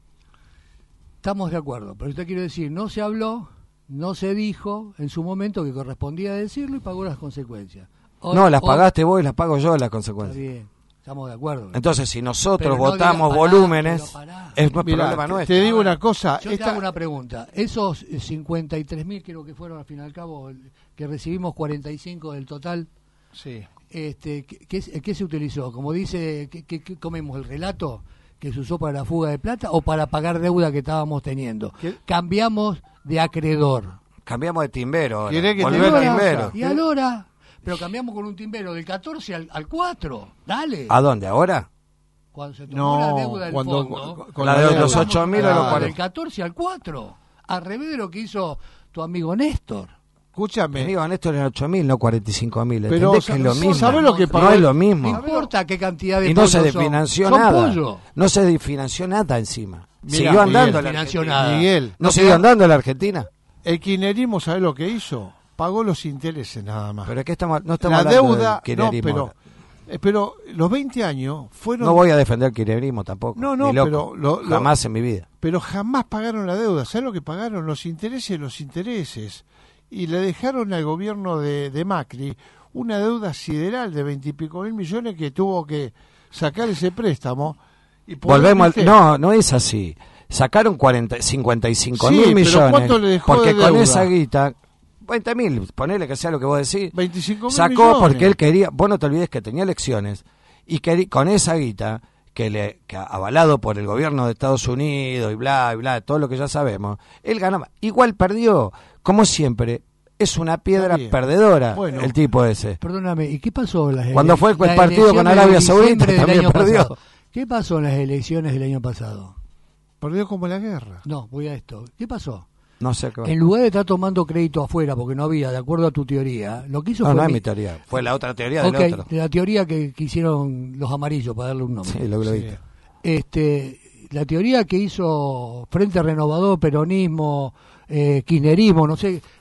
Estamos de acuerdo, pero usted quiere decir, no se habló, no se dijo en su momento que correspondía decirlo y pagó las consecuencias. Hoy- No, las hoy- pagaste vos y las pago yo las Está consecuencias. bien, estamos de acuerdo. Entonces, si nosotros Pero no votamos digas, pará, volúmenes, pero pará. es no es Mirá, problema te- nuestro. te digo una cosa. Yo te esta- hago una pregunta. Esos eh, cincuenta y tres mil, creo que fueron al fin y al cabo, el- que recibimos cuarenta y cinco del total, Sí. este, ¿qué, qué, qué se utilizó? Como dice, ¿qué, qué- qué comemos? ¿El relato que se usó para la fuga de plata o para pagar deuda que estábamos teniendo? ¿Qué? Cambiamos de acreedor. Cambiamos de timbero ahora. ¿Querés que te Volver diga al una timbero. cosa? Y ahora, pero cambiamos con un timbero del catorce al, al cuatro. Dale. ¿A dónde? ¿Ahora? Cuando se tomó No, la deuda del cuando- fondo, con- con la de deuda. los ocho mil o los Claro. cuarenta. del catorce al cuatro. Al revés de lo que hizo tu amigo Néstor. Escúchame. Amigo, Néstor era ocho mil, no cuarenta y cinco mil. Pero, ¿Entendés que es lo ¿sabes mismo? lo que No pagó? es lo No mismo. importa qué cantidad de Y no se pollos son. desfinanció Son nada. pollo. No se desfinanció nada encima. Mira, Siguió andando Miguel, la financió Argentina. nada. Miguel, ¿No siguió andando la Argentina? el kirchnerismo, ¿sabe lo que hizo? Pagó los intereses nada más. Pero es que estamos, no estamos la hablando deuda, del kirchnerismo no, pero, ahora. eh, pero los veinte años fueron... No voy a defender el kirchnerismo tampoco. No, no, ni loco. pero lo- lo- Jamás en mi vida. pero jamás pagaron la deuda. ¿Sabe lo que pagaron? Los intereses, los intereses. Y le dejaron al gobierno de, de Macri una deuda sideral de veintipico mil millones que tuvo que sacar ese préstamo. Y poder, Volvemos al... ¿viste? No, no es así. Sacaron cuarenta, cincuenta y cinco Sí, mil pero millones. ¿cuánto le dejó porque de con deuda? esa guita, veinte mil, ponele que sea lo que vos decís. veinticinco mil Sacó millones. porque él quería, vos no te olvides que tenía elecciones y que con esa guita que le que avalado por el gobierno de Estados Unidos y bla y bla, todo lo que ya sabemos, él ganaba. Igual perdió, como siempre, es una piedra Está bien. perdedora Bueno. el tipo ese. Perdóname, ¿y qué pasó en las Cuando ele- fue el las partido con elecciones de Arabia diciembre Saudita, del también año perdió. pasado? ¿Qué pasó en las elecciones del año pasado? Perdió como la guerra. No, voy a esto. ¿Qué pasó? No sé qué va. En lugar de estar tomando crédito afuera, porque no había, de acuerdo a tu teoría, lo que hizo No, fue... no es mi- mi teoría, fue la otra teoría del Ok, otro. la teoría que, que hicieron los amarillos, para darle un nombre. Sí, lo que lo Sí. viste. Este, la teoría que hizo Frente Renovador, peronismo, eh, kirchnerismo, no sé,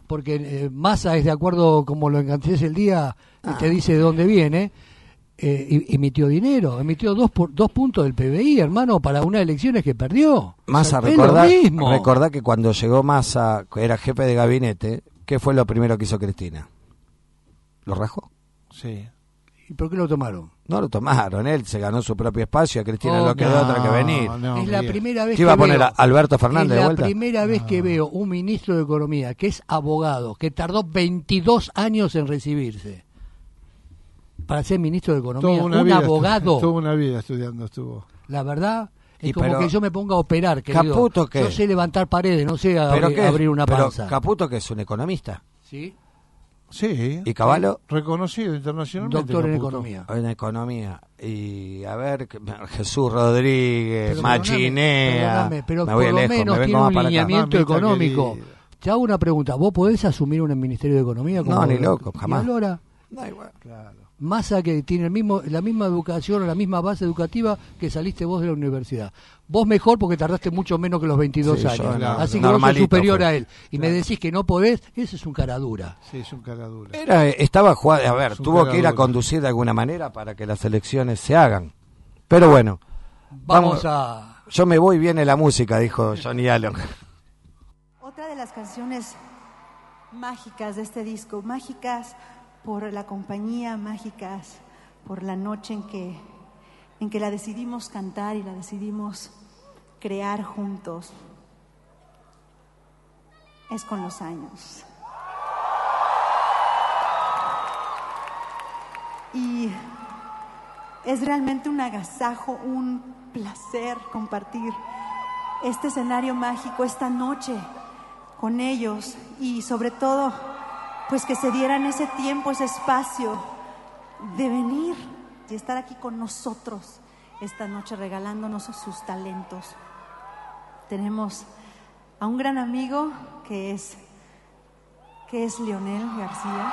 porque eh, Massa es de acuerdo como lo enganches el día, ah. te dice de dónde viene, eh, emitió dinero, emitió dos, por, dos puntos del P B I, hermano, para unas elecciones que perdió. Massa, o sea, recordá, es lo mismo. recordá que cuando llegó Massa, que era jefe de gabinete, ¿qué fue lo primero que hizo Cristina? ¿Lo rajó? Sí. ¿Y por qué lo tomaron? No lo tomaron, él se ganó su propio espacio, a Cristina oh, no quedó no, otra que venir. No, es la bien. primera vez ¿Qué iba que a poner veo, a Alberto Fernández es de la vuelta? primera vez que veo un ministro de Economía que es abogado, que tardó veintidós años en recibirse para ser ministro de Economía, una un vida abogado. Estuvo una vida estudiando, estuvo. La verdad, es Y como pero, que yo me ponga a operar, querido. ¿Caputo qué? Yo sé levantar paredes, no sé abrir, ¿Pero abrir una pero panza. Caputo, que es un economista. ¿Sí? Sí. ¿Y Cavallo? Reconocido internacionalmente. Doctor en Caputo. Economía. En economía. Y a ver, Jesús Rodríguez, Pero Machinea. perdóname, pero me por voy lo lejos, menos me tiene vengo más un para acá. lineamiento Mamita económico. querida. Te hago una pregunta, ¿vos podés asumir un Ministerio de Economía? Como No, ni loco, ¿Y jamás. ahora? Da igual. Claro. Massa, que tiene el mismo, la misma educación o la misma base educativa que saliste vos de la universidad. Vos mejor porque tardaste mucho menos que los veintidós Sí, años. yo, claro. Así que vos sos normalito superior fue. a él. Y Claro. me decís que no podés, eso es un cara dura. Sí, es un cara dura. Era, estaba jugando, a ver, Es un tuvo que ir a caradura. conducir de alguna manera para que las elecciones se hagan. Pero bueno, Vamos, Vamos. a... yo me voy, viene la música, dijo Johnny Allen. Otra de las canciones mágicas de este disco, mágicas por la compañía, mágicas por la noche en que, en que la decidimos cantar y la decidimos crear juntos, es Con los años. Y es realmente un agasajo, un placer compartir este escenario mágico esta noche con ellos y sobre todo pues que se dieran ese tiempo, ese espacio de venir y estar aquí con nosotros esta noche regalándonos sus talentos. Tenemos a un gran amigo que es que es Leonel García.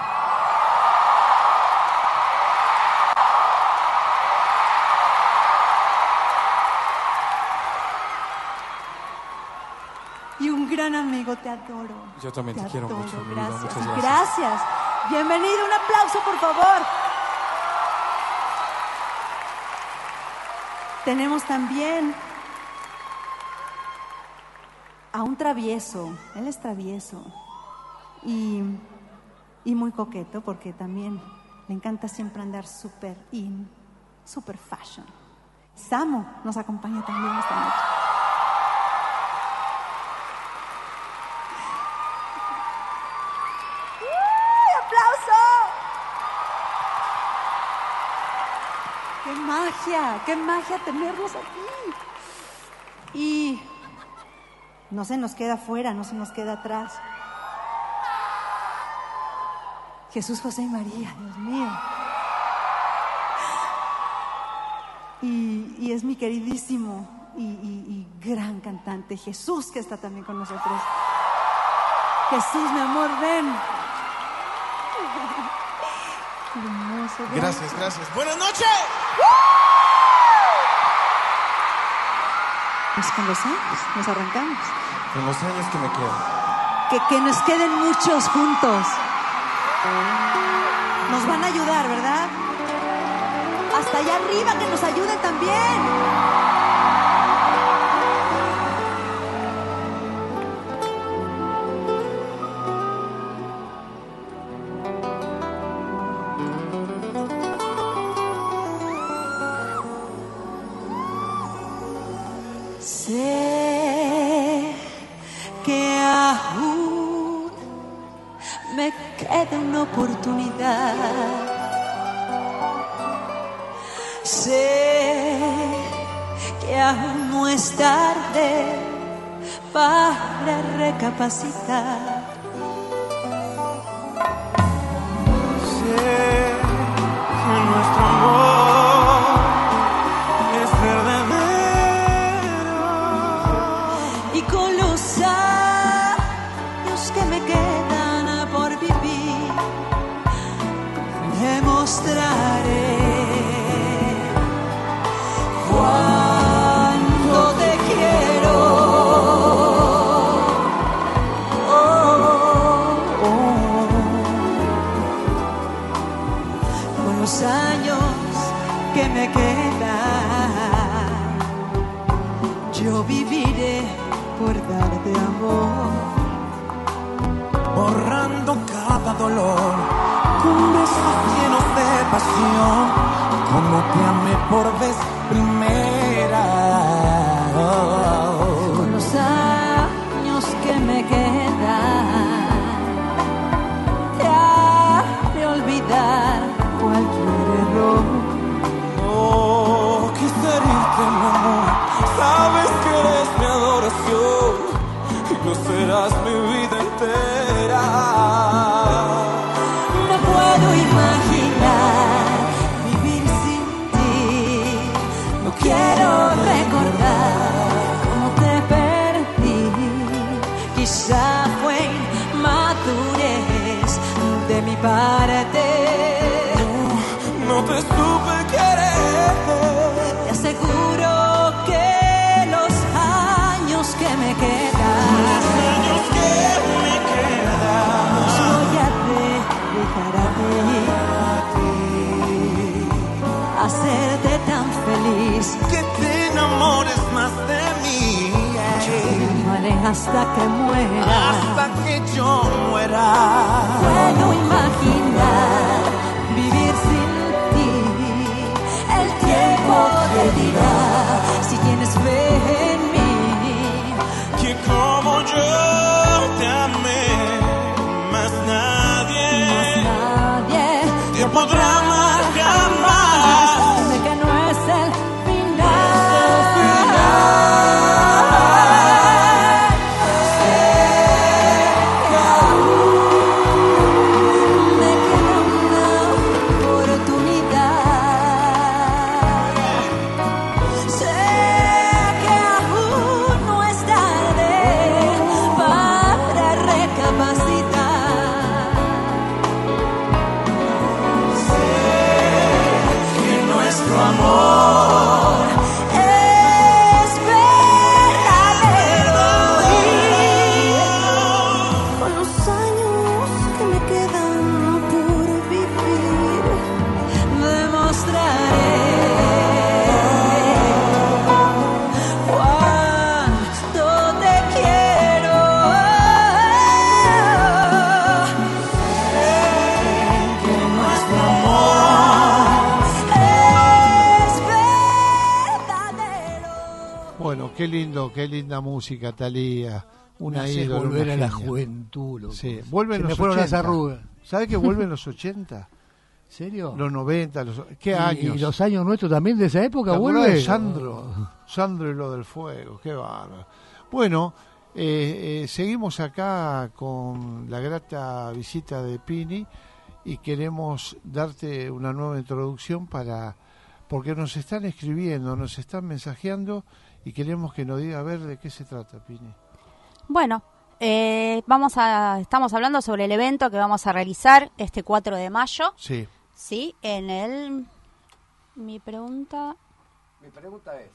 Y un gran amigo, te adoro. Yo también te, te quiero adoro. mucho, mi vida. Gracias. Muchas gracias. Gracias. Bienvenido, un aplauso, por favor. Tenemos también a un travieso. Él es travieso y, y muy coqueto porque también le encanta siempre andar súper in, súper fashion. Samo nos acompaña también esta noche. ¡Qué magia! ¡Qué magia tenerlos aquí! Y no se nos queda afuera, no se nos queda atrás. Jesús, José y María, Dios mío. Y, y es mi queridísimo y, y, y gran cantante Jesús, que está también con nosotros. Jesús, mi amor, ven. Hermoso, ven. Gracias, gracias. ¡Buenas noches! Pues con los años nos arrancamos. Con los años que me quedan. Que, que nos queden muchos juntos. Nos van a ayudar, ¿verdad? Hasta allá arriba que nos ayuden también. Sé que aún me queda una oportunidad. Sé que aún no es tarde para recapacitar. Sé que nuestro amor es verdadero. Y con los años que me quedan por vivir, demostraré cuánto te quiero. Oh. los años que me quedan, yo viviré por darte amor, borrando cada dolor con besos llenos de pasión, como te amé por vez primera. Oh. Con los años que me quedan, te haré olvidar cualquier error. Oh, quise herirte, mi amor, sabes que eres mi adoración y lo serás mi vida entera. No puedo imaginar vivir sin ti, no quiero recordar cómo te perdí. Quizá fue inmadurez de mi parte, no, no te supe querer. Te aseguro que los años que me quedan, los años que me quedan, los voy a dedicar a ti, hacerte tan feliz que te enamores más de mí. Yo haré hasta que muera, hasta que yo muera. Puedo imaginar vivir sin ti, el tiempo te dirá si tienes fe en mí, que como yo te amé, más nadie, más nadie te podrá amar jamás. Sé que no es el final, sé que aún me queda una oportunidad, sé que aún no es tarde para recapacitar. Nuestro amor es verdadero y con los años que me quedan por vivir demostraré cuánto te quiero. Sé que nuestro amor es verdadero. Bueno, qué lindo, qué linda música, Thalía. Una Me hace ídola, volver una a la genia. juventud, loco. Sí, vuelven Se me los fueron las ochenta. arrugas. ¿Sabes que vuelven los ochenta? ¿Serio? Los noventa, los... ¿Qué y, años? y los años nuestros también de esa época ¿Te acordás vuelve. de Sandro? Sandro y lo del fuego, qué bárbaro. Bueno, eh, eh, seguimos acá con la grata visita de Pini y queremos darte una nueva introducción para, porque nos están escribiendo, nos están mensajeando y queremos que nos diga a ver de qué se trata, Pini. Bueno, eh, vamos a, estamos hablando sobre el evento que vamos a realizar este cuatro de mayo. Sí. Sí, en el... Mi pregunta... Mi pregunta es...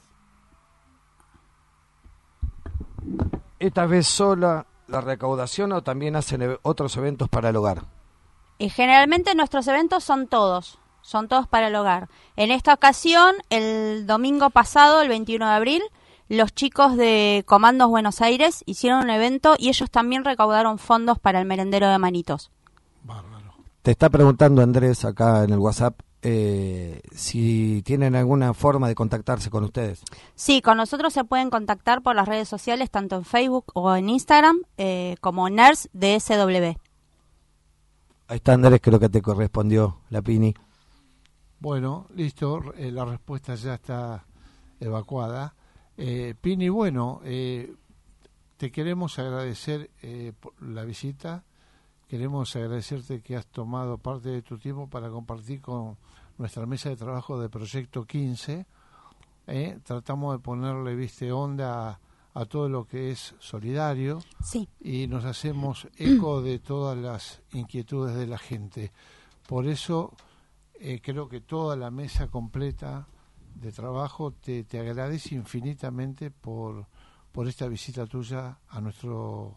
¿Esta vez sola la recaudación o también hacen e- otros eventos para el hogar? Y generalmente nuestros eventos son todos, son todos para el hogar. En esta ocasión, el domingo pasado, el veintiuno de abril, los chicos de Comandos Buenos Aires hicieron un evento y ellos también recaudaron fondos para el merendero de Manitos. Bárbaro. Te está preguntando Andrés acá en el WhatsApp eh, si tienen alguna forma de contactarse con ustedes. Sí, con nosotros se pueden contactar por las redes sociales, tanto en Facebook o en Instagram, eh, como Nerds D S W. Ahí está Andrés, creo que te correspondió la Pini. Bueno, listo, eh, la respuesta ya está evacuada. Eh, Pini, bueno, eh, te queremos agradecer eh, por la visita, queremos agradecerte que has tomado parte de tu tiempo para compartir con nuestra mesa de trabajo de Proyecto quince. Eh, tratamos de ponerle, viste, onda a, a todo lo que es solidario. Sí. Y nos hacemos eco de todas las inquietudes de la gente. Por eso eh, creo que toda la mesa completa de trabajo te, te agradece infinitamente por, por esta visita tuya a nuestro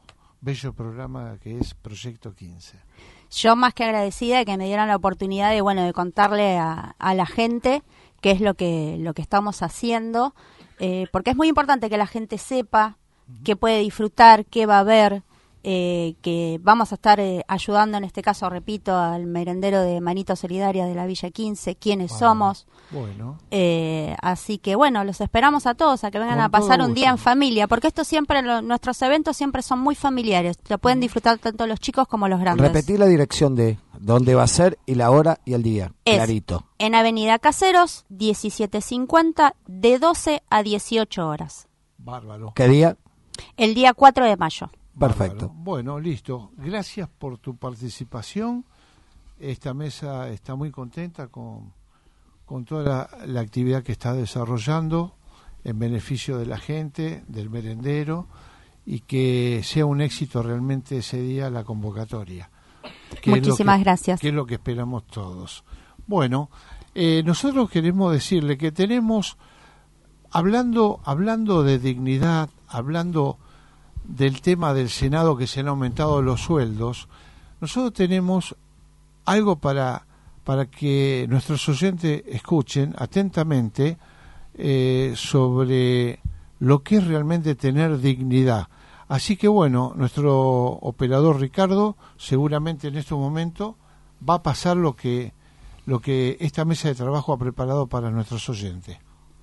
bello programa que es Proyecto quince. Yo más que agradecida de que me dieran la oportunidad de, bueno, de contarle a, a la gente qué es lo que, lo que estamos haciendo, eh, porque es muy importante que la gente sepa uh-huh. qué puede disfrutar, qué va a ver, eh, que vamos a estar eh, ayudando, en este caso, repito, al merendero de Manito Solidaria de la Villa quince, quiénes ah, somos. Bueno. Eh, así que, bueno, los esperamos a todos a que vengan Con a pasar un gusto. día en familia, porque esto siempre, lo, nuestros eventos siempre son muy familiares, lo pueden disfrutar tanto los chicos como los grandes. Repetir la dirección de dónde va a ser y la hora y el día, es clarito. En Avenida Caseros, diecisiete cincuenta, de doce a dieciocho horas. Bárbaro. ¿Qué día? El día cuatro de mayo. Perfecto. Bárbaro. Bueno, listo. Gracias por tu participación. Esta mesa está muy contenta con, con toda la, la actividad que está desarrollando en beneficio de la gente, del merendero, y que sea un éxito realmente ese día la convocatoria. Muchísimas que, gracias. Que es lo que esperamos todos. Bueno, eh, nosotros queremos decirle que tenemos, hablando, hablando de dignidad, hablando del tema del Senado, que se han aumentado los sueldos, nosotros tenemos algo para, para que nuestros oyentes escuchen atentamente eh, sobre lo que es realmente tener dignidad. Así que bueno, nuestro operador Ricardo seguramente en este momento va a pasar lo que, lo que esta mesa de trabajo ha preparado para nuestros oyentes.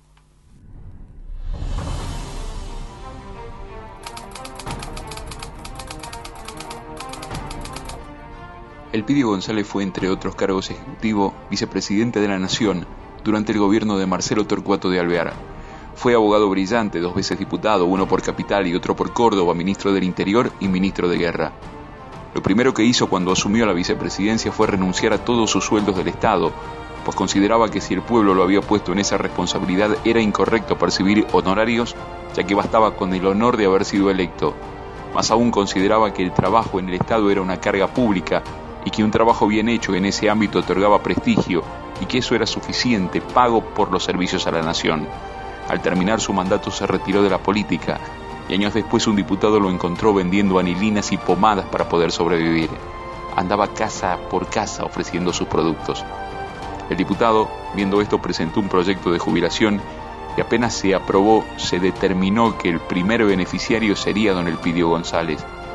Elpidio González fue, entre otros cargos ejecutivos, vicepresidente de la Nación durante el gobierno de Marcelo Torcuato de Alvear. Fue abogado brillante, dos veces diputado, uno por Capital y otro por Córdoba, ministro del Interior y ministro de Guerra. Lo primero que hizo cuando asumió la vicepresidencia fue renunciar a todos sus sueldos del Estado, pues consideraba que si el pueblo lo había puesto en esa responsabilidad era incorrecto percibir honorarios, ya que bastaba con el honor de haber sido electo. Más aún consideraba que el trabajo en el Estado era una carga pública y que un trabajo bien hecho en ese ámbito otorgaba prestigio y que eso era suficiente pago por los servicios a la nación. Al terminar su mandato se retiró de la política y años después un diputado lo encontró vendiendo anilinas y pomadas para poder sobrevivir. Andaba casa por casa ofreciendo sus productos. El diputado, viendo esto, presentó un proyecto de jubilación y apenas se aprobó, se determinó que el primer beneficiario sería don Elpidio González.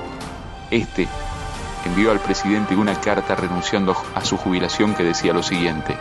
Este envió al presidente una carta renunciando a su jubilación que decía lo siguiente: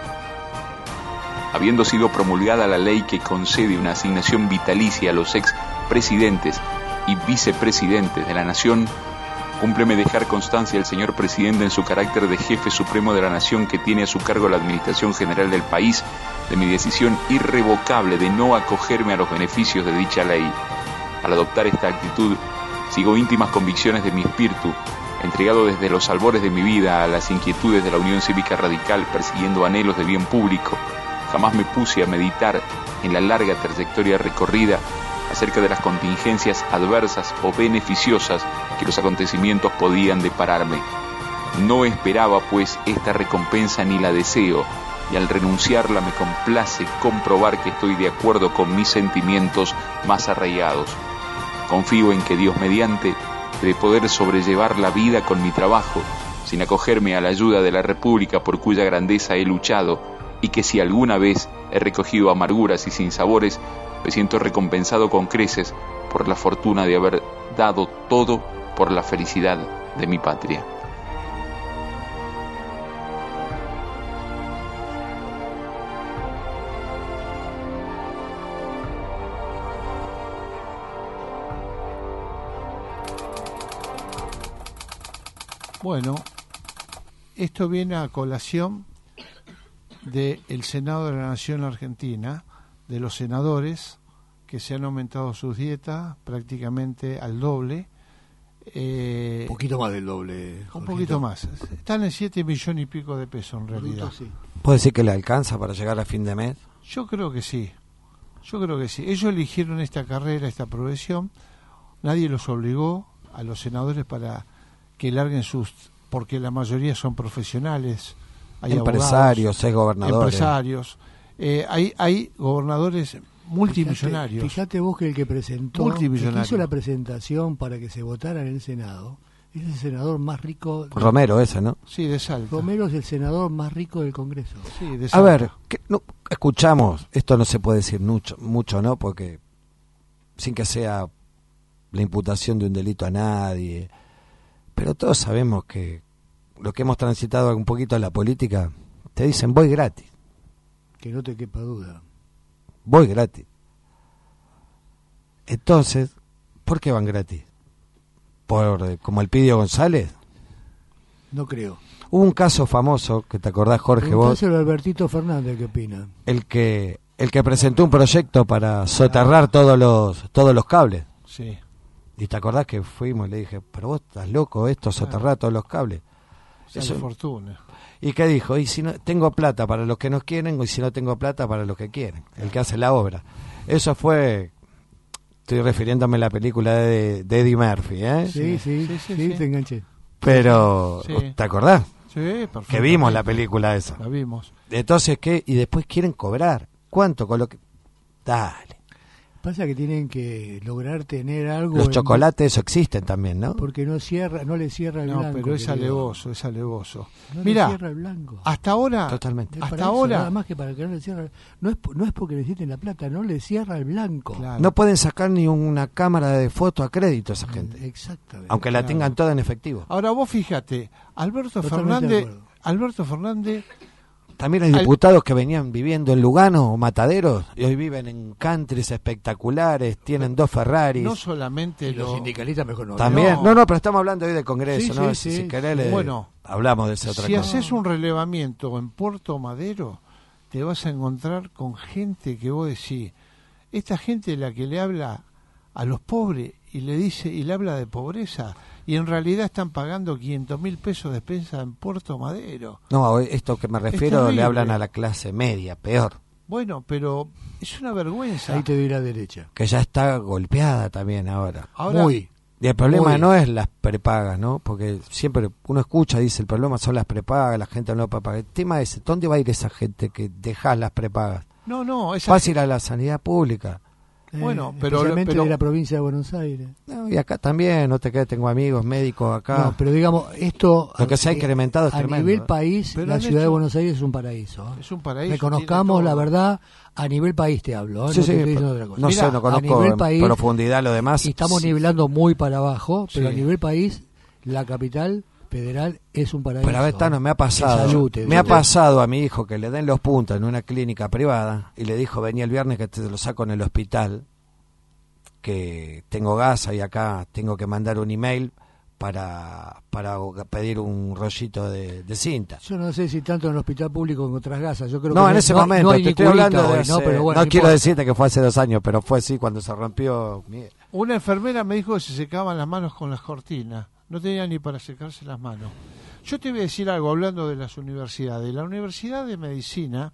habiendo sido promulgada la ley que concede una asignación vitalicia a los ex presidentes y vicepresidentes de la nación, cúmpleme dejar constancia al señor presidente en su carácter de jefe supremo de la nación que tiene a su cargo la administración general del país, de mi decisión irrevocable de no acogerme a los beneficios de dicha ley. Al adoptar esta actitud, sigo íntimas convicciones de mi espíritu, entregado desde los albores de mi vida a las inquietudes de la Unión Cívica Radical, persiguiendo anhelos de bien público. Jamás me puse a meditar en la larga trayectoria recorrida acerca de las contingencias adversas o beneficiosas que los acontecimientos podían depararme. No esperaba, pues, esta recompensa ni la deseo, y al renunciarla me complace comprobar que estoy de acuerdo con mis sentimientos más arraigados. Confío en que Dios mediante de poder sobrellevar la vida con mi trabajo, sin acogerme a la ayuda de la República por cuya grandeza he luchado, y que si alguna vez he recogido amarguras y sinsabores, me siento recompensado con creces por la fortuna de haber dado todo por la felicidad de mi patria. Bueno, esto viene a colación del Senado de la Nación Argentina, de los senadores que se han aumentado sus dietas prácticamente al doble. Eh, un poquito más del doble. Un Jorgito. poquito más. Están en siete millones y pico de pesos en realidad. Sí. ¿Puede decir que le alcanza para llegar a fin de mes? Yo creo que sí. Yo creo que sí. Ellos eligieron esta carrera, esta profesión. Nadie los obligó a los senadores para que larguen sus, porque la mayoría son profesionales, hay empresarios, abogados, hay gobernadores, empresarios, eh, hay hay gobernadores multimillonarios. Fíjate, fíjate vos que el que presentó, el que Multimillonarios. hizo la presentación para que se votara en el Senado, es el senador más rico. Romero ese, ¿no? Sí, de Salta. Romero es el senador más rico del Congreso. Sí, de A Salta. ver, ¿qué- no, escuchamos, esto no se puede decir mucho, mucho, ¿no? Porque sin que sea la imputación de un delito a nadie, pero todos sabemos que los que hemos transitado un poquito en la política, te dicen voy gratis, Que no te quepa duda. voy gratis. Entonces, ¿por qué van gratis? ¿Por eh, como el Pidio González? No creo. Hubo un caso famoso, que te acordás, Jorge, vos, Preguntáselo a Albertito Fernández, ¿qué opina? el que el que presentó un proyecto para soterrar todos los todos los cables. Sí. Y te acordás que fuimos y le dije, pero vos estás loco, esto soterrar todos los cables. Sale Eso- fortuna. ¿Y qué dijo? Y si no tengo plata para los que nos quieren, y si no tengo plata para los que quieren, el que hace la obra. Eso fue, estoy refiriéndome a la película de, de Eddie Murphy, ¿eh? Sí, sí, sí, sí, sí. te enganché. Pero, Sí. ¿te acordás? Sí, perfecto. Que vimos la película esa. La vimos. Entonces, ¿qué? Y después quieren cobrar. ¿Cuánto? Con lo que... Dale. Pasa que tienen que lograr tener algo. Los en- chocolates, eso existen también, ¿no? Porque no cierra, no le cierra el No, blanco. pero es querido. alevoso, es alevoso. No le Mira, cierra el blanco. hasta ahora, Totalmente. Es hasta para eso, ahora, nada más que para que no le cierre. No es, no es porque necesiten la plata, no le cierra el blanco. claro, No pueden sacar ni una cámara de foto a crédito esa gente. Exactamente. Aunque la Claro. tengan toda en efectivo. ahora vos fíjate, Alberto Totalmente de Fernández, acuerdo. Alberto Fernández, También hay Al- diputados que venían viviendo en Lugano o Mataderos y hoy viven en countries espectaculares, tienen dos Ferraris. no solamente Y los lo, sindicalistas mejor no. También, no. no. no, pero estamos hablando hoy del Congreso, Sí, ¿no? sí, si, sí, si querés, sí. le- Bueno, hablamos de esa otra si cosa. haces un relevamiento en Puerto Madero, te vas a encontrar con gente que vos decís, esta gente es la que le habla a los pobres y le dice y le habla de pobreza, y en realidad están pagando quinientos mil pesos de despensa en Puerto Madero. No, esto que me refiero terrible. le hablan a la clase media, peor, Bueno, pero es una vergüenza. Ahí te doy la derecha. que ya está golpeada también ahora. Ahora, Muy. Y el problema Muy. no es las prepagas, ¿no? Porque siempre uno escucha, dice, el problema son las prepagas, la gente no puede pagar. El tema es, ¿dónde va a ir esa gente que deja las prepagas? no, no, esa Vas a ir a la sanidad pública. Bueno, Eh, pero- especialmente pero- de la provincia de Buenos Aires. No, y acá también, no te quedes, tengo amigos médicos acá. No, pero digamos, esto Lo que se ha eh, incrementado es a tremendo, nivel ¿eh? país, Pero la han ciudad de hecho- Buenos Aires es un paraíso. ¿eh? es un paraíso. Reconozcamos tiene la todo. verdad, a nivel país te hablo, ¿eh? Sí, no sí, te estoy diciendo pero- otra cosa. no Mira, sé, no a conozco nivel en país, profundidad lo demás. y estamos Sí. nivelando muy para abajo, pero Sí. a nivel país, la capital federal es un paraíso. Pero a ver, Tano, me ha Que pasado, salud, te me digo. ha pasado a mi hijo que le den los puntos en una clínica privada y le dijo, vení el viernes que te lo saco en el hospital, que tengo gasa y acá tengo que mandar un email para, para pedir un rollito de, de cinta. Yo no sé si tanto en el hospital público como en otras gasas. Yo creo No, que en ese no, momento, no hay te ni estoy curita hablando de hoy, hace- ¿no? Pero bueno, no no quiero importa. decirte que fue hace dos años, pero fue sí cuando se rompió. Miguel. Una enfermera me dijo que se secaban las manos con las cortinas. No tenía ni para secarse las manos. Yo te voy a decir algo hablando de las universidades. La Universidad de Medicina,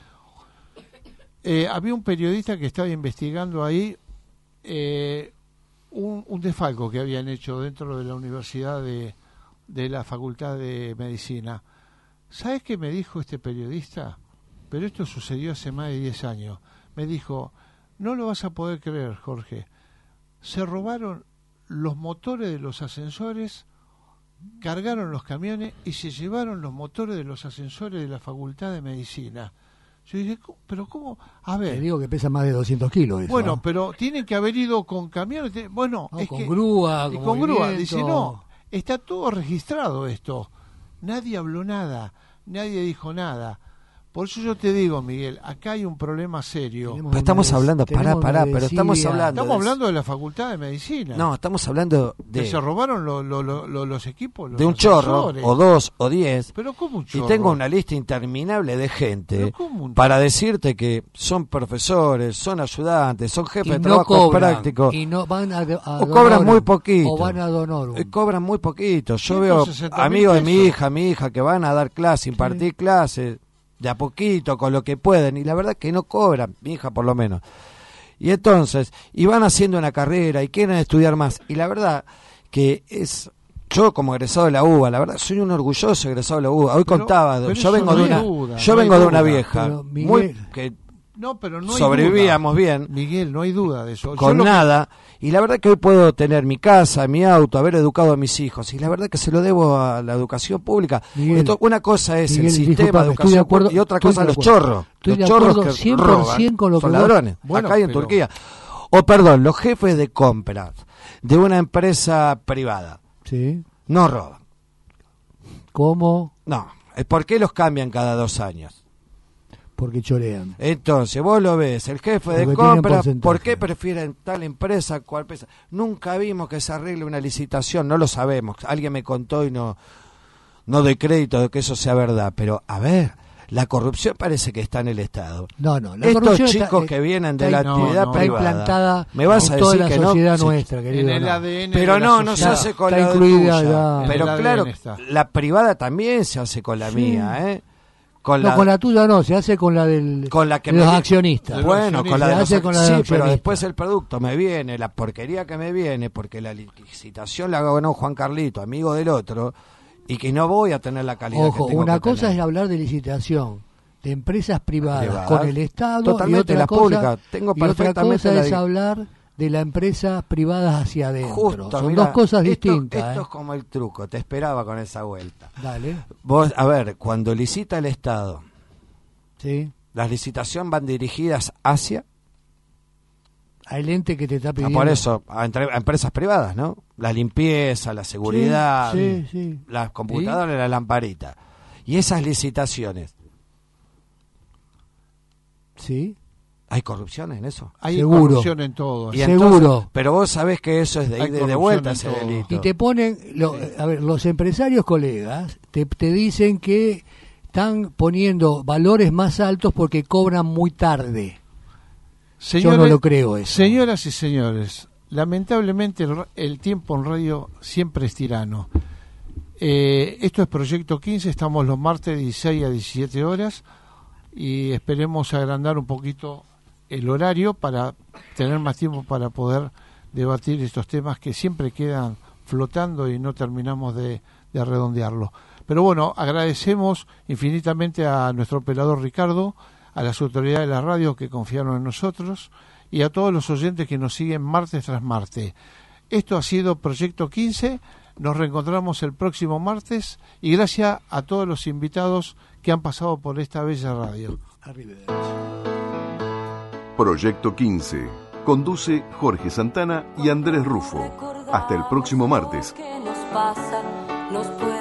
eh, había un periodista que estaba investigando ahí eh, un, un desfalco que habían hecho dentro de la Universidad de, de la Facultad de Medicina. ¿Sabes qué me dijo este periodista? Pero esto sucedió hace más de diez años. Me dijo, no lo vas a poder creer, Jorge. Se robaron los motores de los ascensores, cargaron los camiones y se llevaron los motores de los ascensores de la Facultad de Medicina. Yo dije, ¿cómo? ¿Pero cómo? A ver. Te digo que pesa más de doscientos kilos eso. Bueno, ¿eh? pero tienen que haber ido con camiones. te- Bueno, No, es con que, grúa, y con con grúa. movimiento. Dice, no, está todo registrado esto. Nadie habló nada, nadie dijo nada. Por eso yo te digo, Miguel, acá hay un problema serio. Tenemos Pero estamos una des- hablando, pará, tenemos pará, una pero estamos desidia. hablando- Estamos hablando de la Facultad de Medicina. No, estamos hablando Que de, se robaron lo- lo- lo- lo- los equipos. Los de un chorro, ascensores. o dos, o diez. Pero ¿cómo un Y chorro? tengo una lista interminable de gente Pero ¿cómo un para decirte que son profesores, son ayudantes, son Y jefes de no trabajo cobran, práctico. y no van a, a O Don cobran Orum, muy poquito. o van a Donorum. Eh, cobran muy poquito. Yo ciento veo sesenta mil amigos de mi pesos. hija, mi hija, que van a dar clase, impartir clases, de a poquito, con lo que pueden, y la verdad que no cobran, mi hija por lo menos. Y entonces, y van haciendo una carrera y quieren estudiar más. Y la verdad que es, yo como egresado de la U B A, la verdad, soy un orgulloso egresado de la U B A. Hoy Pero- contaba, pero yo eso vengo no de hay una, duda, yo no hay vengo de una duda. vieja, Pero, Miguel- muy que No, pero no hay sobrevivíamos duda. bien. Miguel, no hay duda de eso. Con Yo nada. Que... Y la verdad que hoy puedo tener mi casa, mi auto, haber educado a mis hijos. Y la verdad que se lo debo a la educación pública. Miguel, Esto, una cosa es Miguel, el sistema disculpame, de educación de acuerdo, pública y otra cosa los acuerdo. chorros. Estoy los de chorros acuerdo que cien por ciento roban, con lo son que vos- ladrones. Bueno, acá y en pero- Turquía. O perdón, los jefes de compra de una empresa privada Sí. no roban. ¿Cómo? No. ¿Por qué los cambian cada dos años? Porque chorean. Entonces, vos lo ves, el jefe Porque de tienen compra, porcentaje. ¿por qué prefieren tal empresa, cuál empresa? Nunca vimos que se arregle una licitación, no lo sabemos. Alguien me contó y no, no doy crédito de que eso sea verdad. Pero, a ver, la corrupción parece que está en el Estado. No, no. La Estos corrupción chicos está- que vienen de está- la no, actividad no. está privada, implantada me vas a en toda decir la que no. sociedad Sí. nuestra, querido. En el no. A D N Pero de la no, no se sociedad. hace con Está la incluida tuya. ya. En Pero el A D N claro, está. la privada también se hace con la Sí. mía, ¿eh? Con No, la, con la tuya no, se hace con la del con la que de me los vi- accionistas. Bueno, con la Se de los hace ac- con la de sí, los pero accionistas. después el producto me viene, la porquería que me viene, porque la licitación la ganó Juan Carlito, amigo del otro, y que no voy a tener la calidad Ojo, que tengo una que cosa tener. es hablar de licitación de empresas privadas, Privadas. con el Estado Totalmente, y otra las cosa, públicas. Tengo y otra perfectamente cosa la es di- hablar de las empresas privadas hacia adentro. Justo, Son mirá, dos cosas esto- distintas. Esto ¿eh? es como el truco, te esperaba con esa vuelta. Dale, Vos, a ver, cuando licita el Estado, sí. las licitaciones van dirigidas hacia, Hay ente que te está ah, pidiendo. por eso, a, entre- a empresas privadas, ¿no? La limpieza, la seguridad, Sí, sí, sí. las computadoras y la lamparita. Y esas licitaciones, Sí. ¿hay corrupción en eso? Hay Seguro. corrupción en todo. Y Seguro. entonces- pero vos sabés que eso es de Hay ir de, de corrupción vuelta en ese todo. delito. Y te ponen, lo- a ver, los empresarios colegas te, te dicen que están poniendo valores más altos porque cobran muy tarde. Señores- Yo no lo creo eso. Señoras y señores, lamentablemente el, ra- el tiempo en radio siempre es tirano. Eh, esto es Proyecto quince, estamos los martes de dieciséis a diecisiete horas y esperemos agrandar un poquito el horario para tener más tiempo para poder debatir estos temas que siempre quedan flotando y no terminamos de, de redondearlo. Pero bueno, agradecemos infinitamente a nuestro operador Ricardo, a las autoridades de la radio que confiaron en nosotros y a todos los oyentes que nos siguen martes tras martes. Esto ha sido Proyecto quince, nos reencontramos el próximo martes y gracias a todos los invitados que han pasado por esta bella radio. Proyecto quince. Conduce Jorge Santana y Andrés Rufo. Hasta el próximo martes. ¿Qué nos pasa? Nos puede